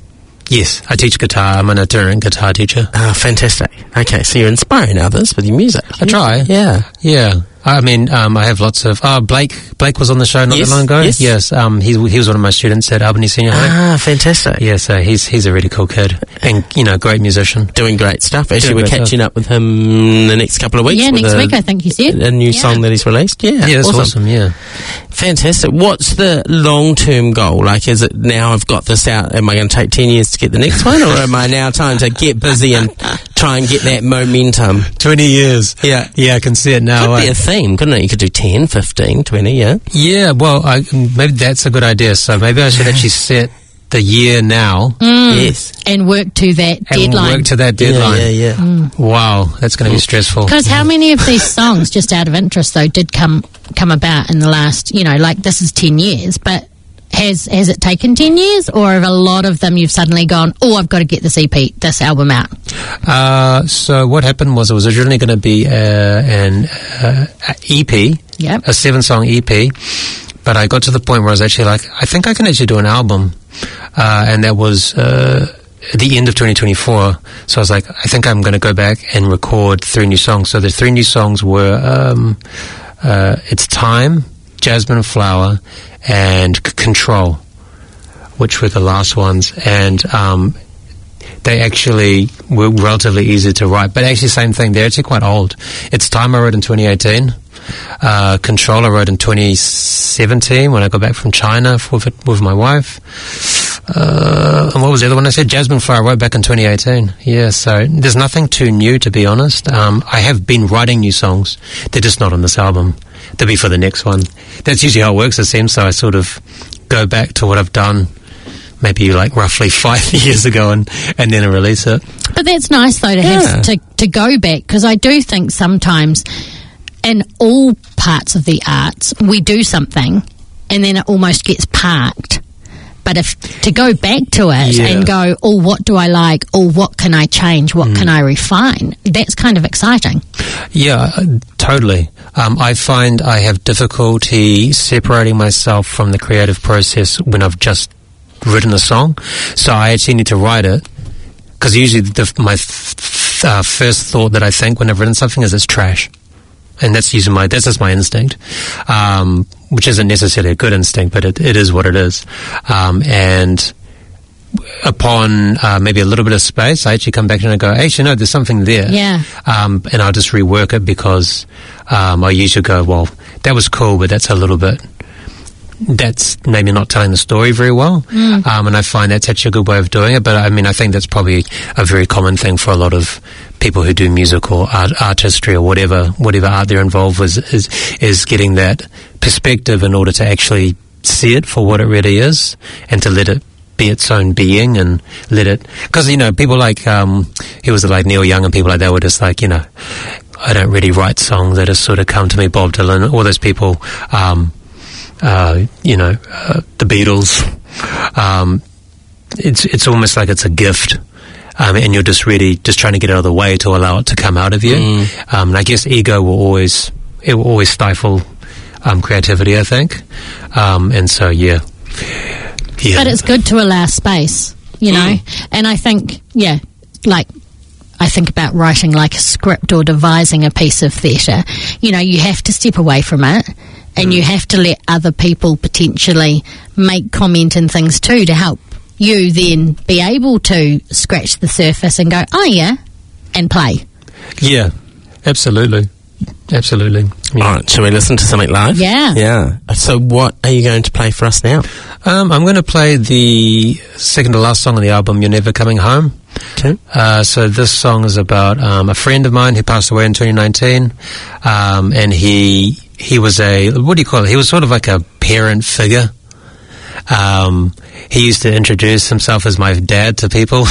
S8: Yes, I teach guitar. I'm an itinerant guitar teacher.
S2: Ah, fantastic. Okay, so you're inspiring others with your music.
S8: I try.
S2: Yeah.
S8: Yeah. I mean, um, I have lots of... Oh, Blake Blake was on the show not
S2: yes,
S8: that long ago.
S2: Yes,
S8: yes um, he, he was one of my students at Albany Senior High.
S2: Ah, fantastic.
S8: Yeah, so he's he's a really cool kid. And, you know, great musician.
S2: Doing great stuff. Actually,
S8: Doing
S2: we're catching
S8: stuff.
S2: up with him the next couple of weeks.
S4: Yeah,
S2: with
S4: next
S2: a,
S4: week, I think you said.
S2: A new
S4: yeah.
S2: song that he's released. Yeah,
S8: Yeah, that's awesome.
S2: awesome.
S8: Yeah.
S2: Fantastic. What's the long-term goal? Like, is it now I've got this out, am I going to take ten years to get the next one? Or am I now time to get busy and try and get that momentum?
S8: twenty years.
S2: Yeah.
S8: Yeah, I can see it now.
S2: Could be
S8: I,
S2: a theme, couldn't it? You could do ten, fifteen, twenty, yeah?
S8: yeah, well, I, maybe that's a good idea. So maybe I should actually set the year now.
S4: Mm.
S2: Yes.
S4: And work to that
S8: and
S4: deadline.
S8: work to that deadline.
S2: Yeah, yeah, yeah.
S4: Mm.
S8: Wow, that's going to be stressful.
S4: Because how many of these songs, just out of interest though, did come come about in the last, you know, like this is ten years, but has has it taken ten years, or have a lot of them you've suddenly gone, oh, I've got to get this E P, this album out?
S8: Uh, so what happened was it was originally going to be uh, an uh, E P,
S4: Yep.
S8: a seven-song E P, but I got to the point where I was actually like, I think I can actually do an album, uh, and that was uh, at the end of twenty twenty-four. So I was like, I think I'm going to go back and record three new songs. So the three new songs were um, uh, It's Time, Jasmine Flower, and C- Control, which were the last ones. And um, they actually were relatively easy to write. But actually, same thing, they're actually quite old. It's Time I wrote in twenty eighteen. Uh, Control I wrote in twenty seventeen when I got back from China with, with my wife. Uh, and what was the other one I said? Jasmine Flower I wrote back in twenty eighteen. Yeah, so there's nothing too new, to be honest. Um, I have been writing new songs. They're just not on this album. They'll be for the next one. That's usually how it works, it seems. So I sort of go back to what I've done maybe like roughly five years ago and, and then I release it.
S4: But that's nice, though, to
S2: Yeah.
S4: have to, to go back, because I do think sometimes in all parts of the arts we do something and then it almost gets parked. But if to go back to it
S8: Yeah.
S4: and go, oh, what do I like? Or what can I change? What mm. can I refine? That's kind of exciting.
S8: Yeah, uh, totally. Um, I find I have difficulty separating myself from the creative process when I've just written a song. So I actually need to write it, because usually the, my f- uh, first thought that I think when I've written something is it's trash. And that's using my, that's just my instinct, um, which isn't necessarily a good instinct, but it, it is what it is. Um, and upon uh, maybe a little bit of space, I actually come back and I go, actually, no, there's something there.
S4: Yeah.
S8: Um, and I'll just rework it because um, I usually go, well, that was cool, but that's a little bit, that's maybe not telling the story very well. Mm. Um, and I find that's actually a good way of doing it. But I mean, I think that's probably a very common thing for a lot of people who do music or art, artistry or whatever, whatever art they're involved with, is, is getting that perspective in order to actually see it for what it really is and to let it be its own being and let it, because, you know, people like, um, he was like Neil Young and people like that were just like, you know, I don't really write songs, they just sort of come to me, Bob Dylan, all those people, um, Uh, you know, uh, the Beatles. Um, it's it's almost like it's a gift, um, and you're just really just trying to get out of the way to allow it to come out of you. Mm. Um, and I guess ego will always it will always stifle um, creativity, I think. Um, and so yeah, yeah.
S4: But it's good to allow space, you know. Mm. And I think, yeah, like. I think about writing like a script or devising a piece of theatre. You know, you have to step away from it and mm. you have to let other people potentially make comment and things too to help you then be able to scratch the surface and go, oh yeah, and play.
S8: Yeah, absolutely. Absolutely. Yeah.
S2: All right, shall we listen to something live?
S4: Yeah.
S2: Yeah. So what are you going to play for us now?
S8: Um, I'm going to play the second to last song on the album, You're Never Coming Home.
S2: Okay.
S8: Uh, so this song is about um, a friend of mine who passed away in twenty nineteen, um, and he he was a, what do you call it? He was sort of like a parent figure. Um, he used to introduce himself as my dad to people.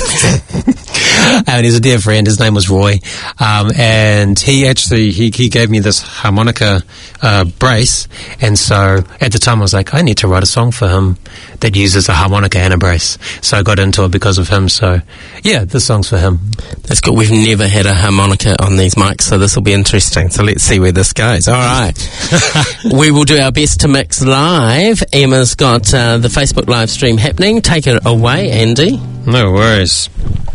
S8: And he's a dear friend. His name was Roy. Um, and he actually, he, he gave me this harmonica uh, brace. And so at the time I was like, I need to write a song for him that uses a harmonica and a brace. So I got into it because of him. So yeah, this song's for him.
S2: That's good. We've never had a harmonica on these mics, so this will be interesting. So let's see where this goes. All right. We will do our best to mix live. Emma's got uh, the Facebook live stream happening. Take it away, Andy.
S8: No worries.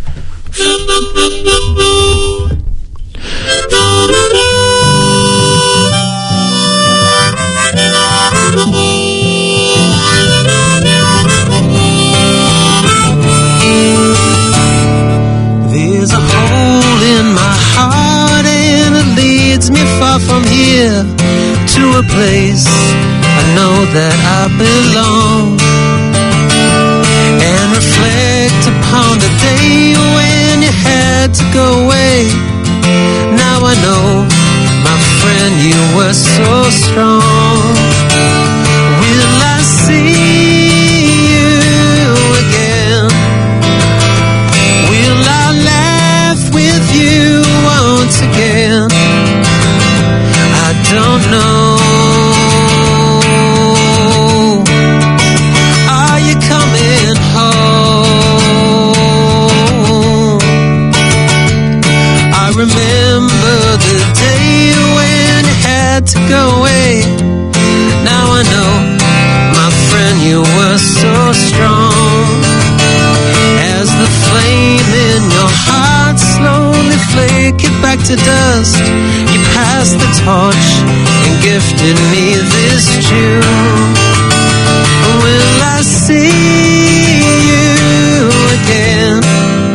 S1: There's a hole in my heart and it leads me far from here to a place I know that I belong, and reflect upon the day when you had to go away. Now I know, my friend, you were so strong. Will I see you again? Will I laugh with you once again? I don't know. Are you coming home? I remember the day when you had to go away. Now I know, my friend, you were so strong. As the flame in your heart slowly flickered back to dust, you passed the torch and gifted me this tune. Will I see you again?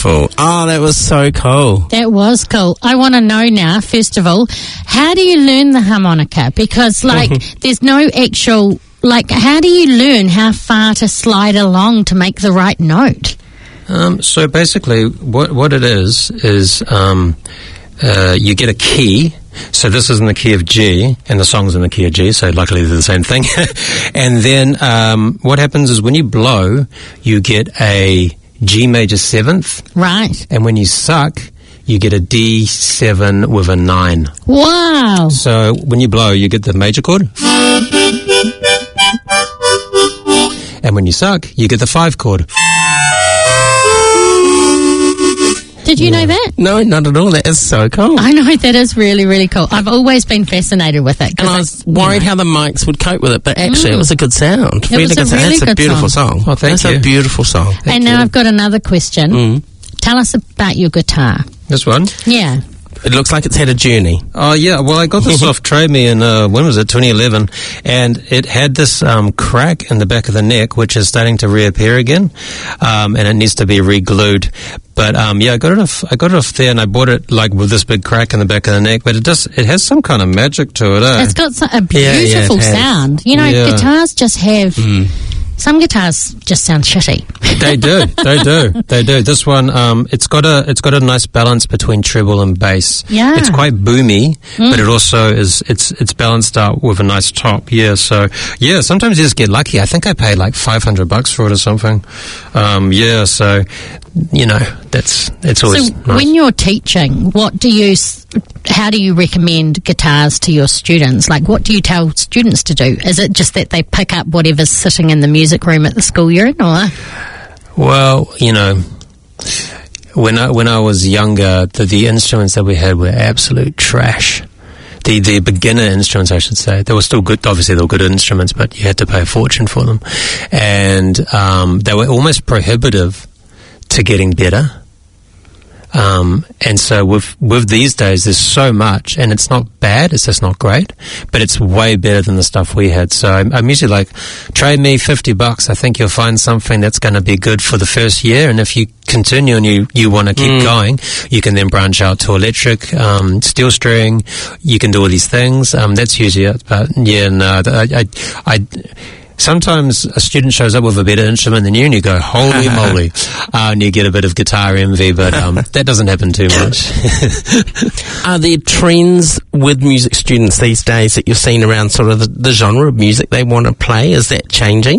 S2: Beautiful. Oh, that was so cool.
S4: That was cool. I want to know now, first of all, how do you learn the harmonica? Because, like, there's no actual, like, how do you learn how far to slide along to make the right note?
S8: Um, so basically, what what it is is um, uh, you get a key. So this is in the key of G, and the song's in the key of G, so luckily they're the same thing. And then um, what happens is when you blow, you get a G major seventh.
S4: Right.
S8: And when you suck, you get a D seven with a nine.
S4: Wow.
S8: So when you blow, you get the major chord. And when you suck, you get the five chord.
S4: Did you know that?
S2: No, not at all. That is so cool.
S4: I know, that is really, really cool. I've always been fascinated with it.
S2: And I was worried how the mics would cope with it, but actually
S4: Mm.
S2: it was a good sound.
S4: It was a
S2: good sound.
S4: really
S2: It's a
S4: good
S2: beautiful
S4: song.
S2: song.
S8: Oh, thank
S2: That's
S8: you.
S2: a beautiful song.
S4: And now I've got another question.
S2: Mm.
S4: Tell us about your guitar.
S8: This one?
S4: Yeah.
S2: It looks like it's had a journey.
S8: Oh, yeah. Well, I got this off Trade Me in, uh, when was it, twenty eleven. And it had this um, crack in the back of the neck, which is starting to reappear again. Um, and it needs to be re-glued. But, um, yeah, I got it off, I got it off there, and I bought it, like, with this big crack in the back of the neck. But it does, it has some kind of magic to it, eh?
S4: It's got so- a
S2: Yeah, yeah, it
S4: beautiful
S2: has.
S4: sound. You know,
S8: Yeah.
S4: guitars just have... Some guitars just sound shitty.
S8: They do, they do, they do. This one, um, it's got a, it's got a nice balance between treble and bass.
S4: Yeah.
S8: It's quite boomy, but it also is, it's, it's balanced out with a nice top. Yeah, so, yeah, sometimes you just get lucky. I think I paid like five hundred bucks for it or something. Um, yeah, so, you know, that's, it's always
S4: So
S8: nice.
S4: when you're teaching, what do you... s- how do you recommend guitars to your students? Like, what do you tell students to do? Is it just that they pick up whatever's sitting in the music room at the school you're in, or...?
S8: Well, you know, when I when I was younger, the, the instruments that we had were absolute trash. The the beginner instruments, I should say, they were still good. Obviously, they were good instruments, but you had to pay a fortune for them, and um, they were almost prohibitive to getting better. Um, and so with with these days, there's so much, and it's not bad. It's just not great, but it's way better than the stuff we had. So I'm, I'm usually like, trade me fifty bucks. I think you'll find something that's going to be good for the first year, and if you continue and you, you want to keep going, you can then branch out to electric, um, steel string. You can do all these things. Um, that's usually it. But yeah, no, I, I, I sometimes a student shows up with a better instrument than you, and you go, holy moly, uh, and you get a bit of guitar envy, but um, that doesn't happen too much.
S2: Are there trends with music students these days that you've seen around sort of the, the genre of music they want to play? Is that changing?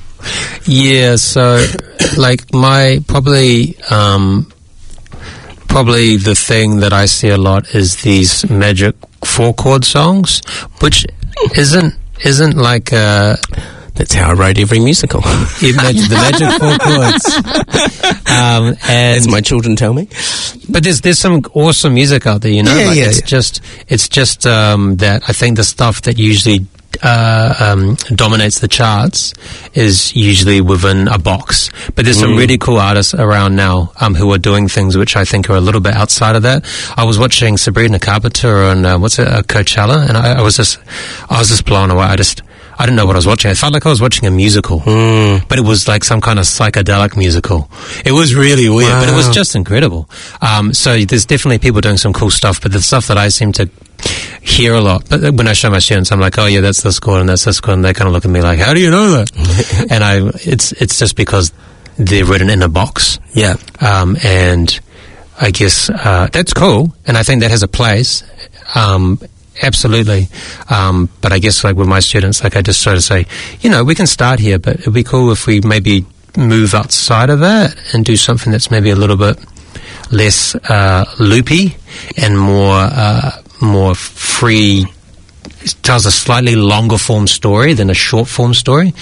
S8: Yeah, so like my probably um, probably the thing that I see a lot is these magic four chord songs, which isn't isn't like uh
S2: That's how I wrote every musical.
S8: the magic, the magic four chords. Um, and
S2: As my children tell me.
S8: But there's there's some awesome music out there, you know.
S2: Yeah,
S8: like
S2: yeah,
S8: it's
S2: yeah.
S8: just it's just um, that I think the stuff that usually uh, um, dominates the charts is usually within a box. But there's some really cool artists around now um, who are doing things which I think are a little bit outside of that. I was watching Sabrina Carpenter on uh, what's it, uh, Coachella, and I, I was just I was just blown away. I just I didn't know what I was watching. I felt like I was watching a musical,
S2: Mm.
S8: but it was like some kind of psychedelic musical. It was really weird, but it was
S2: Wow.
S8: just incredible. Um, so there's definitely people doing some cool stuff, but the stuff that I seem to hear a lot, but when I show my students, I'm like, oh yeah, that's this chord and that's this chord, and they kind of look at me like, how do you know that? And I, it's it's just because they're written in a box.
S2: Yeah.
S8: Um, and I guess uh, that's cool, and I think that has a place. Um, absolutely. Um, but I guess like with my students, like I just sort of say, you know, we can start here, but it'd be cool if we maybe move outside of that and do something that's maybe a little bit less uh, loopy and more uh, more free. It tells a slightly longer form story than a short form story,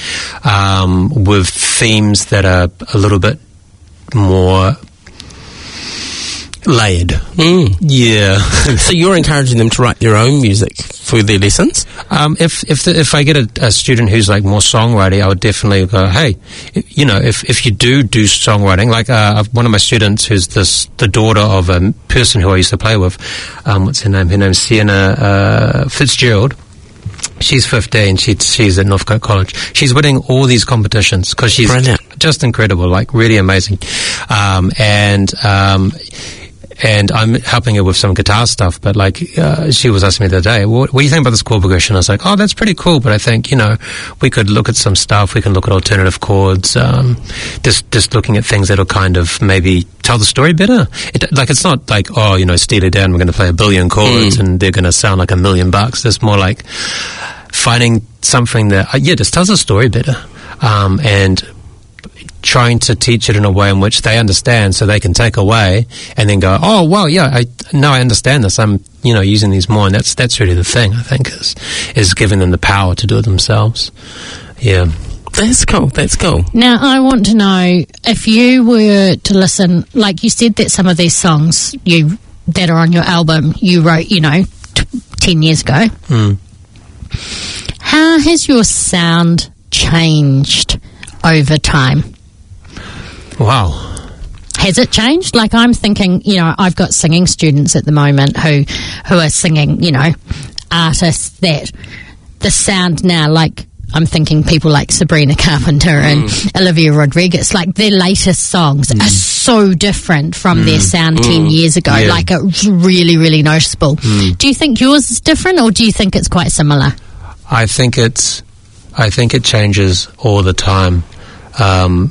S8: um, with themes that are a little bit more layered.
S2: Mm.
S8: Yeah.
S2: So you're encouraging them to write their own music for their lessons?
S8: Um, if if the, if I get a, a student who's like more songwriting, I would definitely go, hey, i- you know, if if you do do songwriting, like uh, one of my students who's this the daughter of a person who I used to play with, um, what's her name? Her name's Sienna uh, Fitzgerald. She's fifteen. She, she's at Northcote College. She's winning all these competitions because she's
S2: Brilliant.
S8: just incredible, like really amazing. Um, and um, and I'm helping her with some guitar stuff, but like uh, she was asking me the other day, what, what do you think about this chord progression? I was like, oh, that's pretty cool, but I think, you know, we could look at some stuff, we can look at alternative chords, um, just just looking at things that'll kind of maybe tell the story better. It, like, it's not like, oh, you know, Steely Dan, we're going to play a billion chords mm. and they're going to sound like a million bucks. It's more like finding something that, uh, yeah, just tells a story better, um, and trying to teach it in a way in which they understand, so they can take away and then go, oh, well, yeah, I now I understand this. I'm, you know, using these more, and that's that's really the thing, I think, is is giving them the power to do it themselves. Yeah.
S2: That's cool. That's cool.
S4: Now, I want to know, if you were to listen, like you said that some of these songs you that are on your album you wrote, you know, t- ten years ago.
S8: Mm.
S4: How has your sound changed over time?
S8: Wow.
S4: Has it changed? Like, I'm thinking, you know, I've got singing students at the moment who who are singing, you know, artists that the sound now, like, I'm thinking people like Sabrina Carpenter and mm. Olivia Rodrigo, like their latest songs mm. are so different from mm. their sound mm. ten years ago. Yeah. Like, it's really, really noticeable. Mm. Do you think yours is different, or do you think it's quite similar?
S8: I think it's, I think it changes all the time. Um,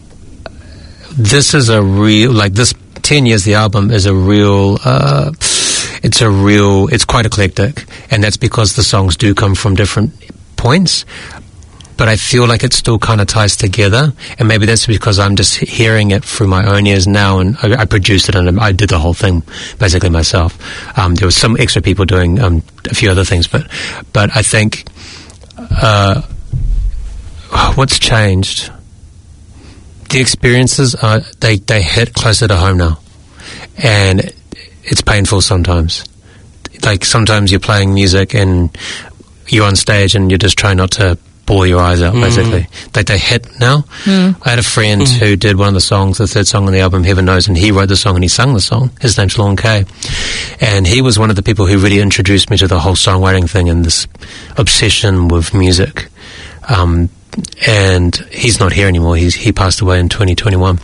S8: this is a real, like this ten years, the album is a real, uh, it's a real, it's quite eclectic, and that's because the songs do come from different points, but I feel like it still kind of ties together, and maybe that's because I'm just hearing it through my own ears now, and I, I produced it and I did the whole thing basically myself. Um, there was some extra people doing um, a few other things, but but I think uh, what's changed, the experiences are, they, they hit closer to home now, and it's painful sometimes. Like, sometimes you're playing music and you're on stage and you're just trying not to bawl your eyes out, mm. basically. Like, they hit now. Mm. I had a friend mm. who did one of the songs, the third song on the album, Heaven Knows, and he wrote the song and he sung the song. His name's Lorne Kay. And he was one of the people who really introduced me to the whole songwriting thing and this obsession with music. Um, and he's not here anymore. He's, he passed away in twenty twenty-one.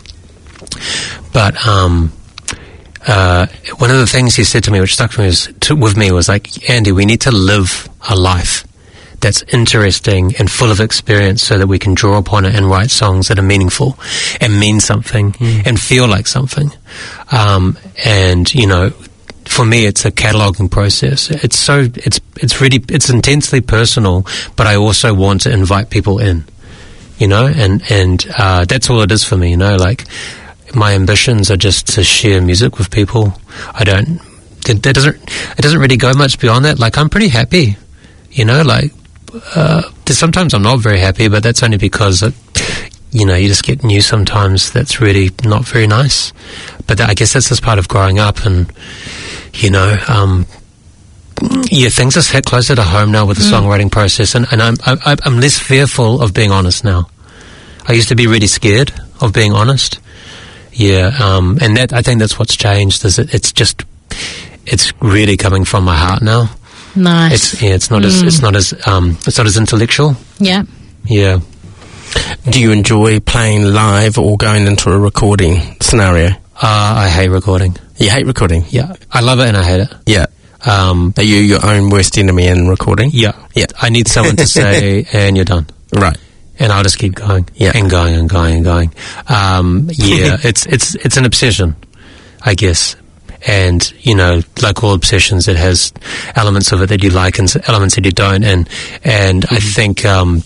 S8: But um, uh, one of the things he said to me, which stuck with me, was, to, with me, was like, Andy, we need to live a life that's interesting and full of experience so that we can draw upon it and write songs that are meaningful and mean something mm. and feel like something. Um, and, you know, for me, it's a cataloging process. It's so, it's, it's really, it's intensely personal, but I also want to invite people in, you know, and, and, uh, that's all it is for me, you know, like, my ambitions are just to share music with people. I don't, it, it doesn't, it doesn't really go much beyond that. Like, I'm pretty happy, you know, like, uh, sometimes I'm not very happy, but that's only because it, you know, you just get news sometimes that's really not very nice. But that, I guess that's just part of growing up, and, you know, um, yeah, things just hit closer to home now with the mm. songwriting process, and, and I'm, I, I'm less fearful of being honest now. I used to be really scared of being honest. Yeah, um, and that, I think that's what's changed, is it, it's just, it's really coming from my heart now.
S4: Nice.
S8: It's, yeah, it's not mm. as, it's not as, um, it's not as intellectual.
S4: Yeah.
S8: Yeah.
S2: Do you enjoy playing live or going into a recording scenario?
S8: Uh, I hate recording.
S2: You hate recording?
S8: Yeah. I love it and I hate it.
S2: Yeah.
S8: Um,
S2: Are you your own worst enemy in recording?
S8: Yeah.
S2: Yeah.
S8: I need someone to say, and you're done.
S2: Right.
S8: And I'll just keep going.
S2: Yeah.
S8: And going and going and going. Um, yeah, it's, it's, it's an obsession, I guess. And, you know, like all obsessions, it has elements of it that you like and elements that you don't. And, and mm-hmm. I think, um,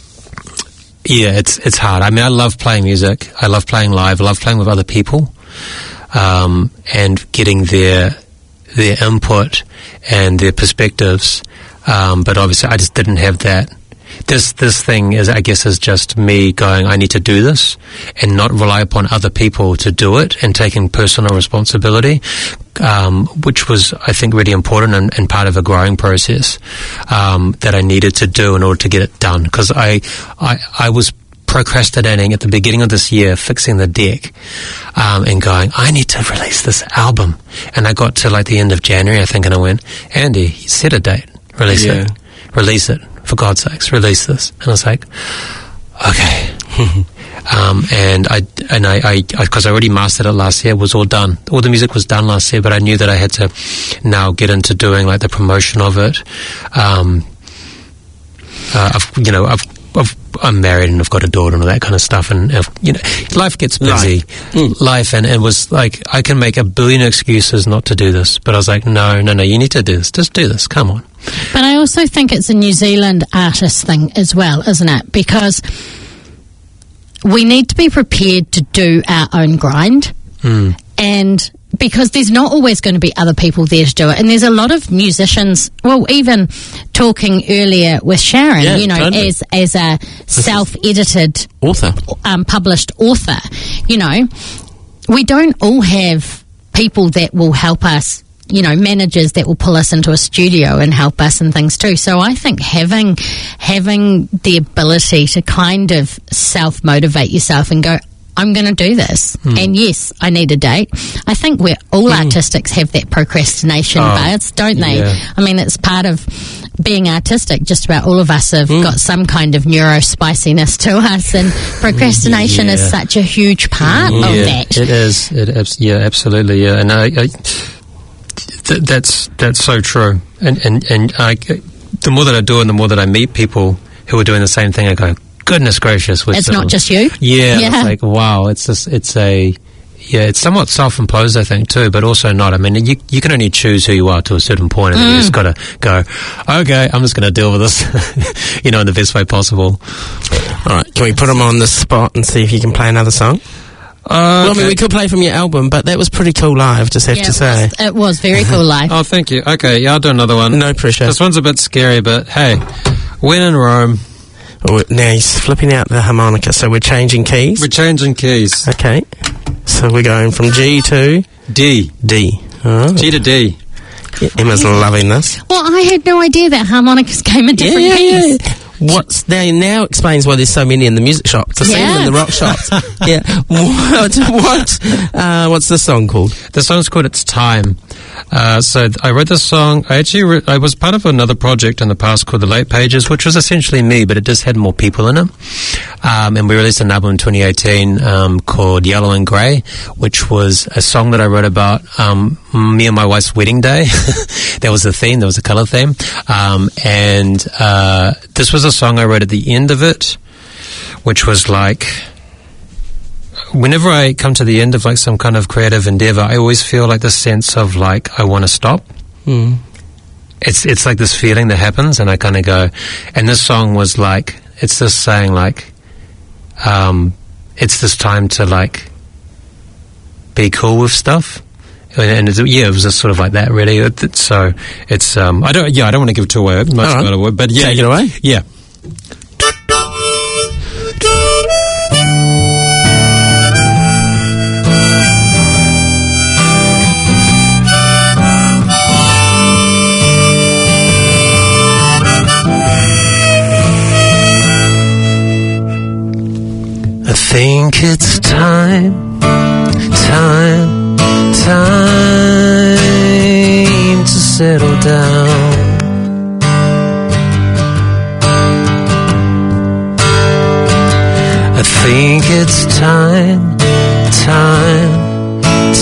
S8: yeah, it's, it's hard. I mean, I love playing music. I love playing live. I love playing with other people. Um, and getting their, their input and their perspectives. Um, but obviously I just didn't have that. This this thing is, I guess, is just me going, I need to do this and not rely upon other people to do it, and taking personal responsibility, um, which was, I think, really important and, and part of a growing process um, that I needed to do in order to get it done. Because I, I, I was procrastinating at the beginning of this year, fixing the deck, um, and going, I need to release this album. And I got to like the end of January, I think, and I went, Andy, set a date, release
S2: yeah.
S8: it, release it. For God's sakes, release this. And I was like, okay. um, and I and I because I, I, I already mastered it last year. It was all done. All the music was done last year, but I knew that I had to now get into doing like the promotion of it. Um, uh, I've, you know, I've, I've, I'm married and I've got a daughter and all that kind of stuff, and I've, you know, life gets busy. Mm. Life, and it was like I can make a billion excuses not to do this, but I was like, no, no, no, you need to do this. Just do this. Come on.
S4: But I also think it's a New Zealand artist thing as well, isn't it? Because we need to be prepared to do our own grind.
S8: Mm.
S4: And because there's not always going to be other people there to do it. And there's a lot of musicians, well, even talking earlier with Sharon,
S2: yeah,
S4: you know,
S2: totally.
S4: as as a self-edited
S2: author,
S4: um, published author, you know, we don't all have people that will help us, you know, managers that will pull us into a studio and help us and things too. So I think having having the ability to kind of self-motivate yourself and go, I'm going to do this. Mm. And yes, I need a date. I think we're all mm. artistics have that procrastination
S8: oh,
S4: buzz, don't they?
S8: Yeah.
S4: I mean, it's part of being artistic. Just about all of us have mm. got some kind of neurospiciness to us, and procrastination
S8: yeah.
S4: is such a huge part
S8: yeah,
S4: of that.
S8: It is. It, yeah, absolutely. Yeah, and I, I th- that's that's so true. And and and I, the more that I do, and the more that I meet people who are doing the same thing, I go, goodness gracious.
S4: It's
S8: the,
S4: not just you.
S8: Yeah,
S4: yeah.
S8: It's like, wow, it's just, it's a, yeah, it's somewhat self-imposed, I think, too, but also not. I mean, you you can only choose who you are to a certain point, and mm. you just got to go, okay, I'm just going to deal with this, you know, in the best way possible.
S2: All right, can we put them on the spot and see if you can play another song?
S8: Uh,
S2: well, I
S8: okay.
S2: mean, we could play from your album, but that was pretty cool live, just have
S4: yeah,
S2: to
S4: it
S2: say.
S4: Was, it was very cool live.
S8: Oh, thank you. Okay, yeah, I'll do another one.
S2: No pressure.
S8: This one's a bit scary, but hey, when in Rome.
S2: Oh, now he's flipping out the harmonica, so we're changing keys?
S8: We're changing keys.
S2: Okay. So we're going from G to...
S8: D.
S2: D. Oh.
S8: G to D.
S2: Yeah, Emma's loving this.
S4: Well, I had no idea that harmonicas came in different
S2: yeah,
S4: keys.
S2: Yeah. What's now, now explains why there's so many in the music shop. To see
S4: Yeah.
S2: them in the rock shops. yeah. What? What? Uh, what's the song called?
S8: The song's called "It's Time." Uh, so th- I wrote this song. I actually re- I was part of another project in the past called The Late Pages, which was essentially me, but it just had more people in it. Um, and we released an album in twenty eighteen um, called Yellow and Grey, which was a song that I wrote about um, me and my wife's wedding day. There was a theme. There was a colour theme. Um, and uh, this was a song I wrote at the end of it, which was like, whenever I come to the end of like some kind of creative endeavor, I always feel like this sense of like I want to stop.
S2: Mm.
S8: It's it's like this feeling that happens, and I kind of go. And this song was like, it's this saying like, um, it's this time to like be cool with stuff. And it's, yeah, it was just sort of like that, really. It, it, so it's um, I don't yeah, I don't want to give it away much
S2: right.
S8: about it, but yeah,
S2: take it away.
S8: Yeah. I think it's time, time, time to settle down. I think it's time, time,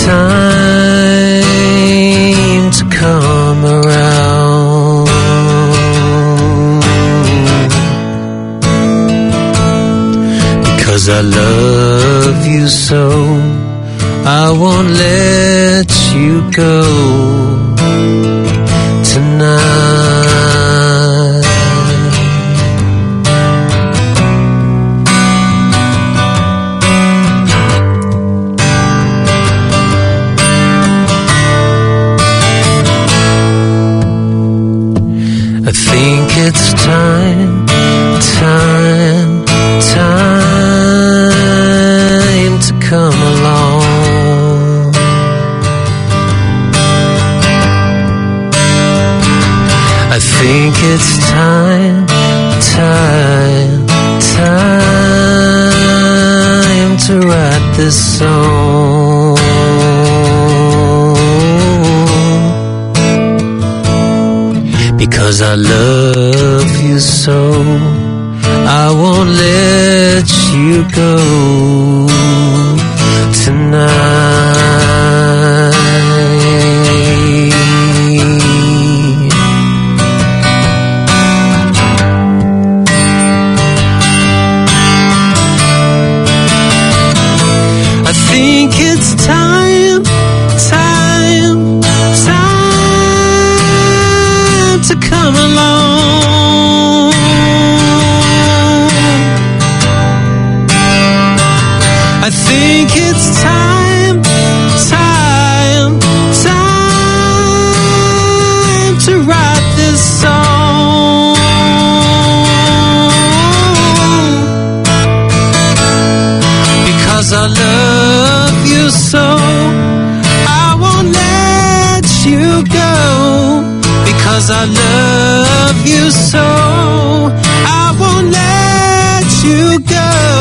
S8: time to come around. Because I love you so, I won't let you go tonight. I think it's time, time, time to come along. I think it's time, time, time to write this song. Because I love you so,
S3: I won't let you go tonight. I think it's time, time, time to come along. I think it's time, time, time to write this song. Because I love you so, I won't let you go. Because I love you so, I won't let you go.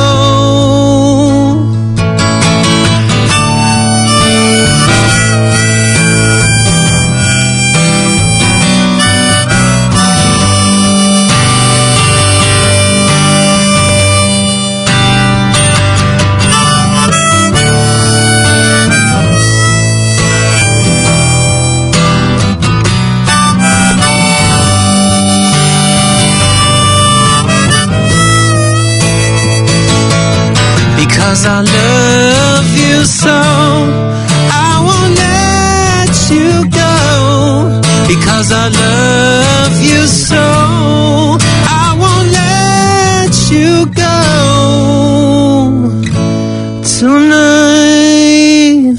S3: Because I love you so, I won't let you go. Because I love you so, I won't let you go tonight.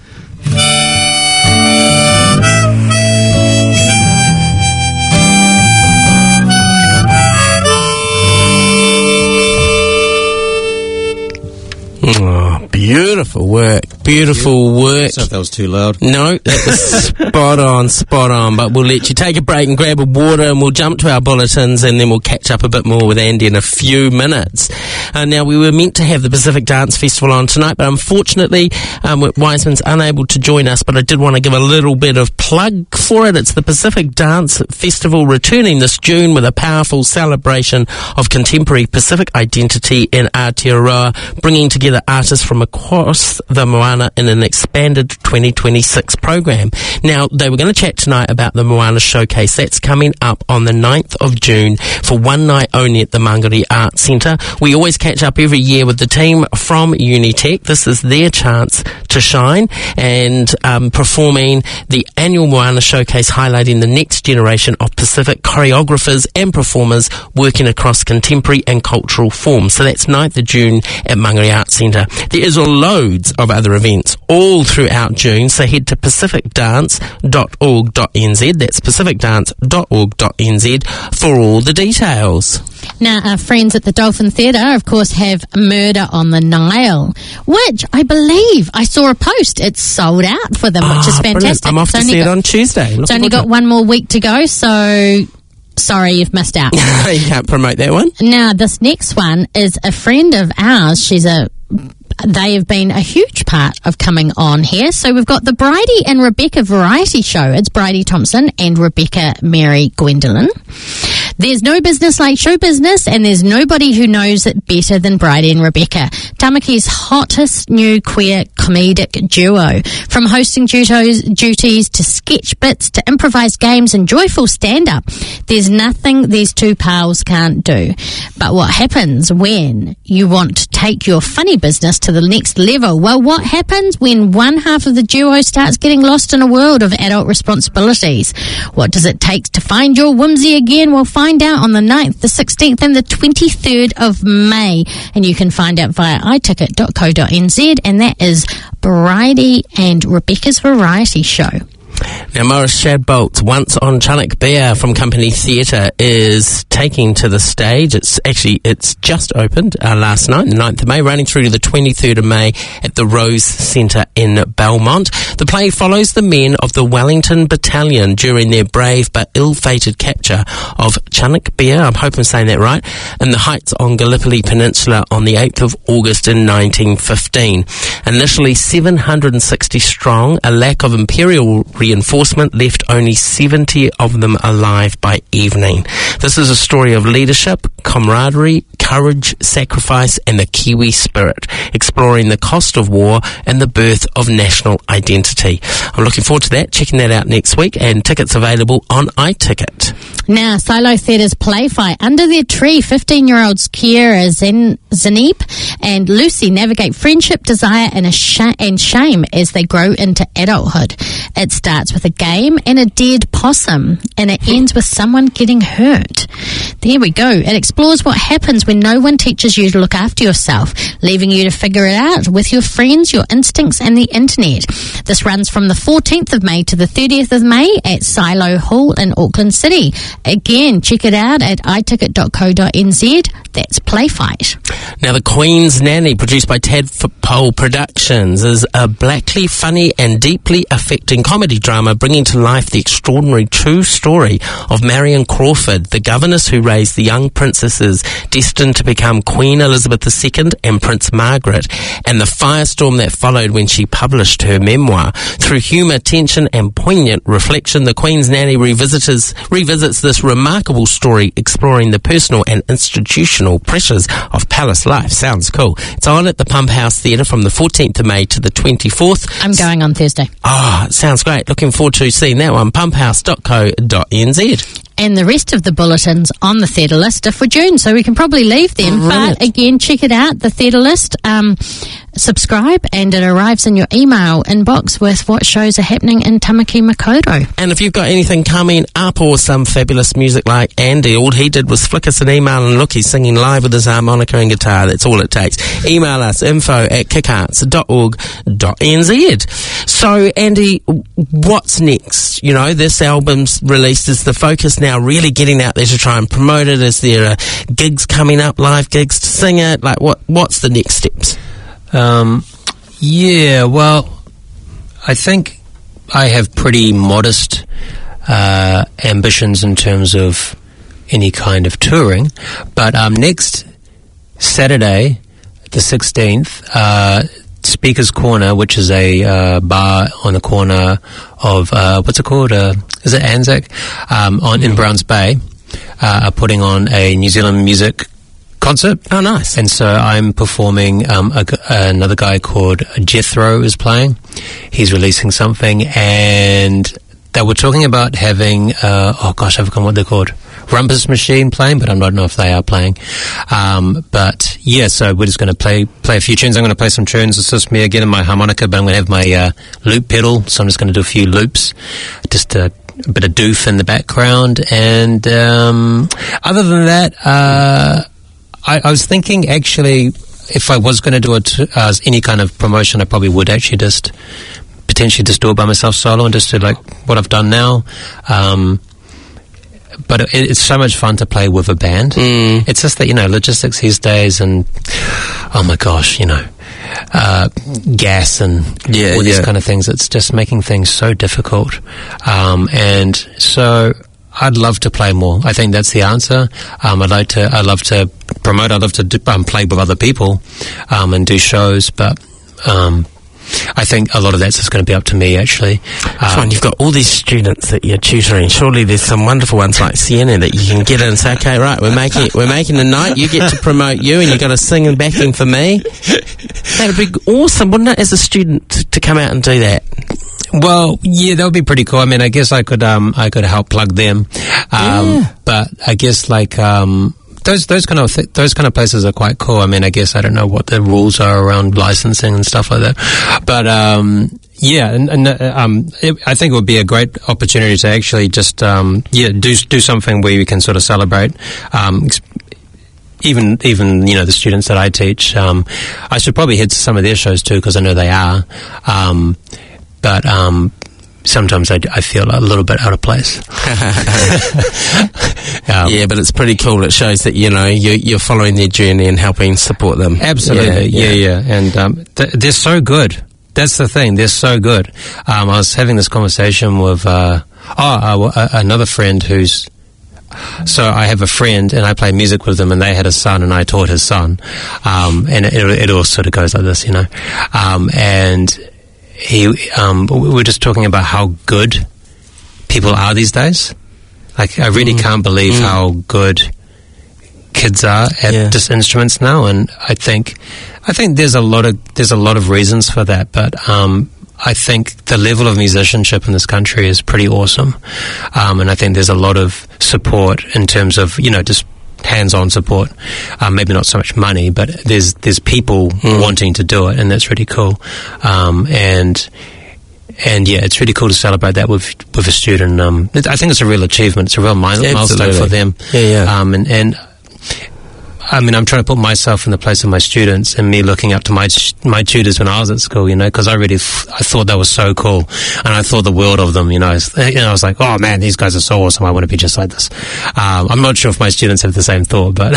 S2: Oh, beautiful work. Beautiful work.
S9: So if that was too loud.
S2: No, that was spot on, spot on. But we'll let you take a break and grab a water, and we'll jump to our bulletins, and then we'll catch up a bit more with Andy in a few minutes. Uh, now, we were meant to have the Pacific Dance Festival on tonight, but unfortunately, um, Wiseman's unable to join us, but I did want to give a little bit of plug for it. It's the Pacific Dance Festival returning this June with a powerful celebration of contemporary Pacific identity in Aotearoa, bringing together artists from across the Moana in an expanded twenty twenty-six program. Now, they were going to chat tonight about the Moana Showcase. That's coming up on the ninth of June for one night only at the Mangere Arts Centre. We always catch up every year with the team from Unitec. This is their chance to shine, and um, performing the annual Moana Showcase, highlighting the next generation of Pacific choreographers and performers working across contemporary and cultural forms. So that's ninth of June at Mangere Arts Centre. There is loads of other events all throughout June, so head to pacific dance dot org dot n z. That's pacific dance dot org dot n z for all the details.
S4: Now, our friends at the Dolphin Theatre, of course, have Murder on the Nile, which I believe I saw a post. It's sold out for them, which
S2: Oh,
S4: is
S2: brilliant.
S4: fantastic.
S2: I'm off
S4: It's
S2: to
S4: only
S2: see it
S4: got-
S2: on Tuesday.
S4: It's
S2: Looking
S4: only
S2: forward
S4: got one more week to go, so sorry you've missed out.
S2: to it. You can't promote that one.
S4: Now, this next one is a friend of ours. She's a... They have been a huge part of coming on here. So we've got the Bridie and Rebecca Variety Show. It's Bridie Thompson and Rebecca Mary Gwendolyn. There's no business like show business, and there's nobody who knows it better than Bridie and Rebecca, Tamaki's hottest new queer comedic duo. From hosting dutos, duties to sketch bits to improvised games and joyful stand-up, there's nothing these two pals can't do. But what happens when you want to take your funny business to the next level? Well, what happens when one half of the duo starts getting lost in a world of adult responsibilities? What does it take to find your whimsy again? We'll find out on the ninth, the sixteenth and the twenty-third of May. And you can find out via i ticket dot co dot n z, and that is Bridie and Rebecca's Variety Show.
S2: Now, Morris Shadbolt, once on Chunnock Bear from Company Theatre, is taking to the stage. It's actually, it's just opened uh, last night, the ninth of May, running through to the twenty-third of May at the Rose Centre in Belmont. The play follows the men of the Wellington Battalion during their brave but ill-fated capture of Chinook Bear, I'm hoping I'm saying that right, in the Heights on Gallipoli Peninsula on the eighth of August in nineteen fifteen. Initially seven hundred sixty strong, a lack of Imperial reinforcement left only seventy of them alive by evening. This is a story of leadership, camaraderie, courage, sacrifice, and the Kiwi spirit, exploring the cost of war and the birth of national identity. I'm looking forward to that, checking that out next week, and tickets available on iTicket.
S4: Now, Silo Theatre's Play Fight. Under their tree, fifteen-year-olds Kiera Zen- Zenib and Lucy navigate friendship, desire, and, a sh- and shame as they grow into adulthood. It starts with a game and a dead possum, and it ends with someone getting hurt. There we go. It explores what happens when no one teaches you to look after yourself, leaving you to figure it out with your friends, your instincts, and the internet. This runs from the fourteenth of May to the thirtieth of May at Silo Hall in Auckland City. Again, check it out at i ticket dot co dot n z. That's Play Fight.
S2: Now, The Queen's Nanny, produced by Tadpole Productions, is a blackly funny and deeply affecting comedy drama bringing to life the extraordinary true story of Marion Crawford, the governess who raised the young princesses destined to become Queen Elizabeth the Second and Prince Margaret, and the firestorm that followed when she published her memoir. Through humour, tension, and poignant reflection, The Queen's Nanny revisits, revisits this remarkable story, exploring the personal and institutional pressures of palace life. Sounds cool. It's on at the Pump House Theatre from the fourteenth of May to the twenty-fourth.
S4: I'm going on Thursday.
S2: Ah, oh, sounds great. Looking forward to seeing that one. pump house dot co dot n z.
S4: And the rest of the bulletins on the theatre list are for June, so we can probably leave them.
S2: Brilliant.
S4: But again, check it out, the theatre list. Um, subscribe, and it arrives in your email inbox with what shows are happening in Tamaki Makaurau.
S2: And if you've got anything coming up or some fabulous music like Andy, all he did was flick us an email and look, he's singing live with his harmonica and guitar. That's all it takes. Email us, info at kickarts dot org dot n z. So, Andy, what's next? You know, this album's released. Is the focus now really getting out there to try and promote it? Is there uh, gigs coming up, live gigs to sing it? Like, what? what's the next steps?
S8: Um, yeah, well, I think I have pretty modest uh, ambitions in terms of any kind of touring. But um, next Saturday, the sixteenth, uh, Speaker's Corner, which is a uh, bar on the corner of, uh, what's it called? Uh, is it Anzac? Um, on, in Browns Bay, uh, are putting on a New Zealand music concert.
S2: Oh, nice.
S8: And so I'm performing. Um, a, another guy called Jethro is playing. He's releasing something, and they were talking about having, uh, oh gosh, I've forgotten what they're called. Rumpus Machine playing, but I don't know if they are playing. Um, but yeah, so we're just going to play play a few tunes. I'm going to play some tunes. It's just me again in my harmonica, but I'm going to have my uh, loop pedal, so I'm just going to do a few loops, just a, a bit of doof in the background. And um, other than that, uh, I, I was thinking actually, if I was going to do it uh, as any kind of promotion, I probably would actually just potentially just do it by myself solo and just do like what I've done now. Um, But it, it's so much fun to play with a band.
S2: Mm.
S8: It's just that, you know, logistics these days and, oh my gosh, you know, uh, gas and
S2: yeah,
S8: all these
S2: yeah.
S8: kind of things. It's just making things so difficult. Um, and so I'd love to play more. I think that's the answer. Um, I'd like to, I'd love to promote, I'd love to do, um, play with other people um, and do shows, but um I think a lot of that's just going to be up to me, actually. Um,
S2: Fine, you've got all these students that you're tutoring. Surely there's some wonderful ones like Sienna that you can get in and say, okay, right, we're making it, we're making a night. You get to promote you, and you've got to sing and backing for me. That'd be awesome, wouldn't it, as a student to, to come out and do that?
S8: Well, yeah, that would be pretty cool. I mean, I guess I could, um, I could help plug them. Um,
S2: Yeah.
S8: But I guess like, um, Those those kind of th- those kind of places are quite cool. I mean, I guess I don't know what the rules are around licensing and stuff like that, but um, yeah, and, and uh, um, it, I think it would be a great opportunity to actually just um, yeah do do something where you can sort of celebrate. Um, ex- even even you know the students that I teach, um, I should probably head to some of their shows too because I know they are, um, but. Um, Sometimes I, I feel a little bit out of place. um,
S2: yeah, but it's pretty cool. It shows that, you know, you, you're following their journey and helping support them.
S8: Absolutely, yeah, yeah. yeah. And um, th- they're so good. That's the thing. They're so good. Um, I was having this conversation with uh, oh, uh, uh, another friend who's so I have a friend and I play music with them, and they had a son and I taught his son. Um, and it, it all sort of goes like this, you know. Um, and he, um, we were just talking about how good people are these days. Like, I really mm. can't believe mm. how good kids are at yeah. just instruments now. And I think, I think there's a lot of, there's a lot of reasons for that, but, um, I think the level of musicianship in this country is pretty awesome. Um, and I think there's a lot of support in terms of, you know, just hands-on support. Um, maybe not so much money, but there's there's people mm. wanting to do it, and that's really cool. Um, and and yeah, it's really cool to celebrate that with with a student. Um, it, I think it's a real achievement. It's a real mile- milestone for them.
S2: Yeah, yeah.
S8: Um, and, and I mean, I'm trying to put myself in the place of my students and me looking up to my my tutors when I was at school, you know, because I really, f- I thought that was so cool. And I thought the world of them, you know. You know, I was like, oh, man, these guys are so awesome. I want to be just like this. Um, I'm not sure if my students have the same thought, but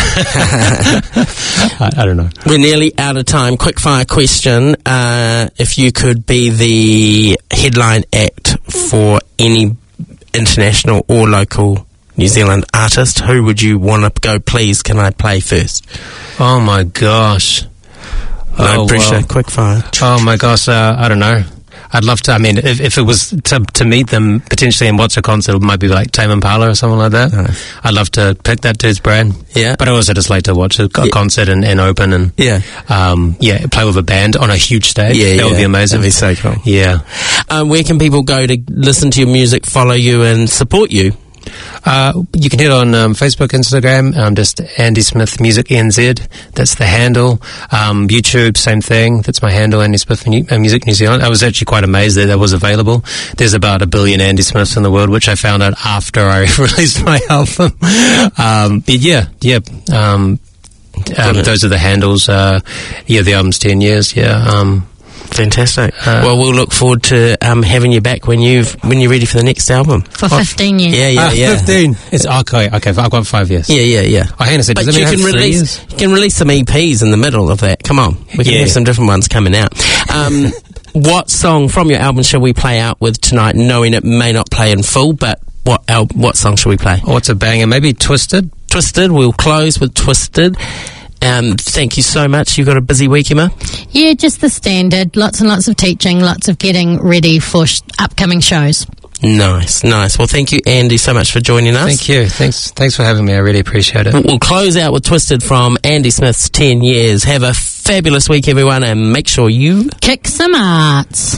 S8: I, I don't know.
S2: We're nearly out of time. Quick fire question. Uh, if you could be the headline act for any international or local New Zealand artist, who would you want to go, please, can I play first?
S8: Oh, my gosh.
S2: No
S8: oh,
S2: pressure,
S8: well.
S2: quick fire.
S8: Oh, my gosh, uh, I don't know. I'd love to, I mean, if, if it was to to meet them potentially and watch a concert, it might be like Tame Impala or something like that. Nice. I'd love to pick that dude's brain.
S2: Yeah.
S8: But I also just like to watch a, a
S2: yeah.
S8: concert and, and open and
S2: yeah.
S8: Um, yeah, play with a band on a huge stage.
S2: Yeah,
S8: that
S2: yeah.
S8: would be amazing.
S2: That'd be so cool.
S8: Yeah.
S2: Um, where can people go to listen to your music, follow you and support you?
S8: Uh, you can hit on um, Facebook, Instagram, um, just Andy Smith Music N Z. That's the handle. Um, YouTube, same thing. That's my handle, Andy Smith Music New Zealand. I was actually quite amazed that that was available. There's about a billion Andy Smiths in the world, which I found out after I released my album. Um, but yeah, yeah. Um, um, those are the handles. Uh, yeah, the album's ten years. Yeah. Um,
S2: Fantastic.
S8: Uh,
S2: well, we'll look forward to um, having you back when you've when you're ready for the next album.
S4: For fifteen years.
S2: Yeah, yeah,
S8: uh,
S2: yeah.
S8: fifteen. It's okay. Okay, I've got five years.
S2: Yeah, yeah, yeah.
S8: Oh, hang on a second.
S2: But you can release you can release some E Ps in the middle of that. Come on, we can
S8: yeah.
S2: have some different ones coming out. Um, what song from your album shall we play out with tonight? Knowing it may not play in full, but what al- what song shall we play?
S8: Oh, it's a banger. Maybe Twisted.
S2: Twisted. We'll close with Twisted. Um, thank you so much. You've got a busy week, Emma?
S4: Yeah, just the standard. Lots and lots of teaching, lots of getting ready for sh- upcoming shows.
S2: Nice, nice. Well, thank you, Andy, so much for joining us.
S8: Thank you. Thanks thanks for having me. I really appreciate it.
S2: We'll close out with Twisted from Andy Smith's ten years. Have a fabulous week, everyone, and make sure you
S4: kick some arts.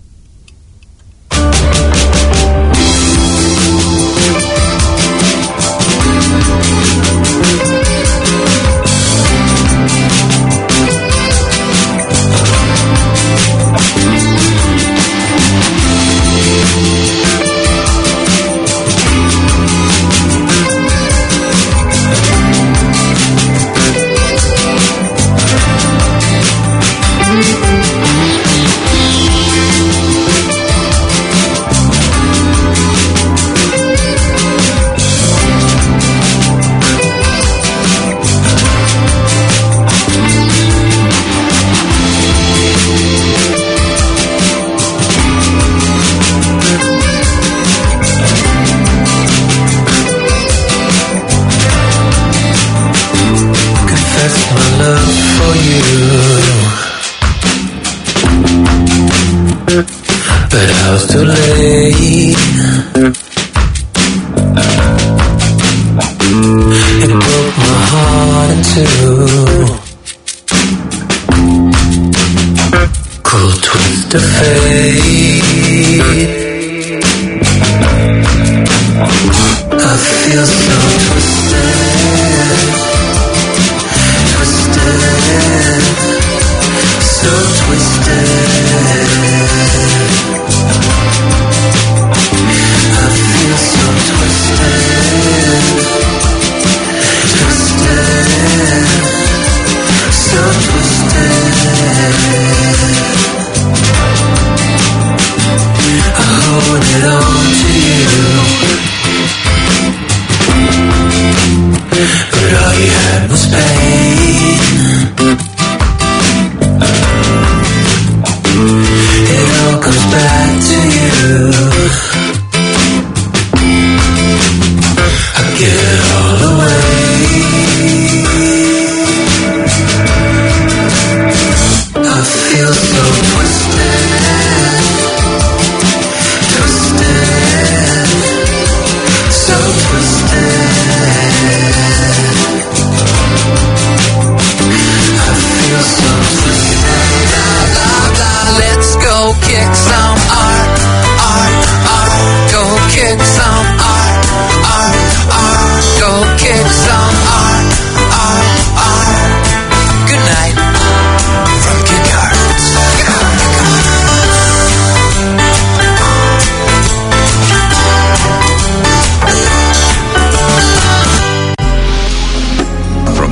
S1: But I was too late. It broke my heart in two. Cruel twist of fate. I feel so twisted, twisted, so twisted. But all you had was pain.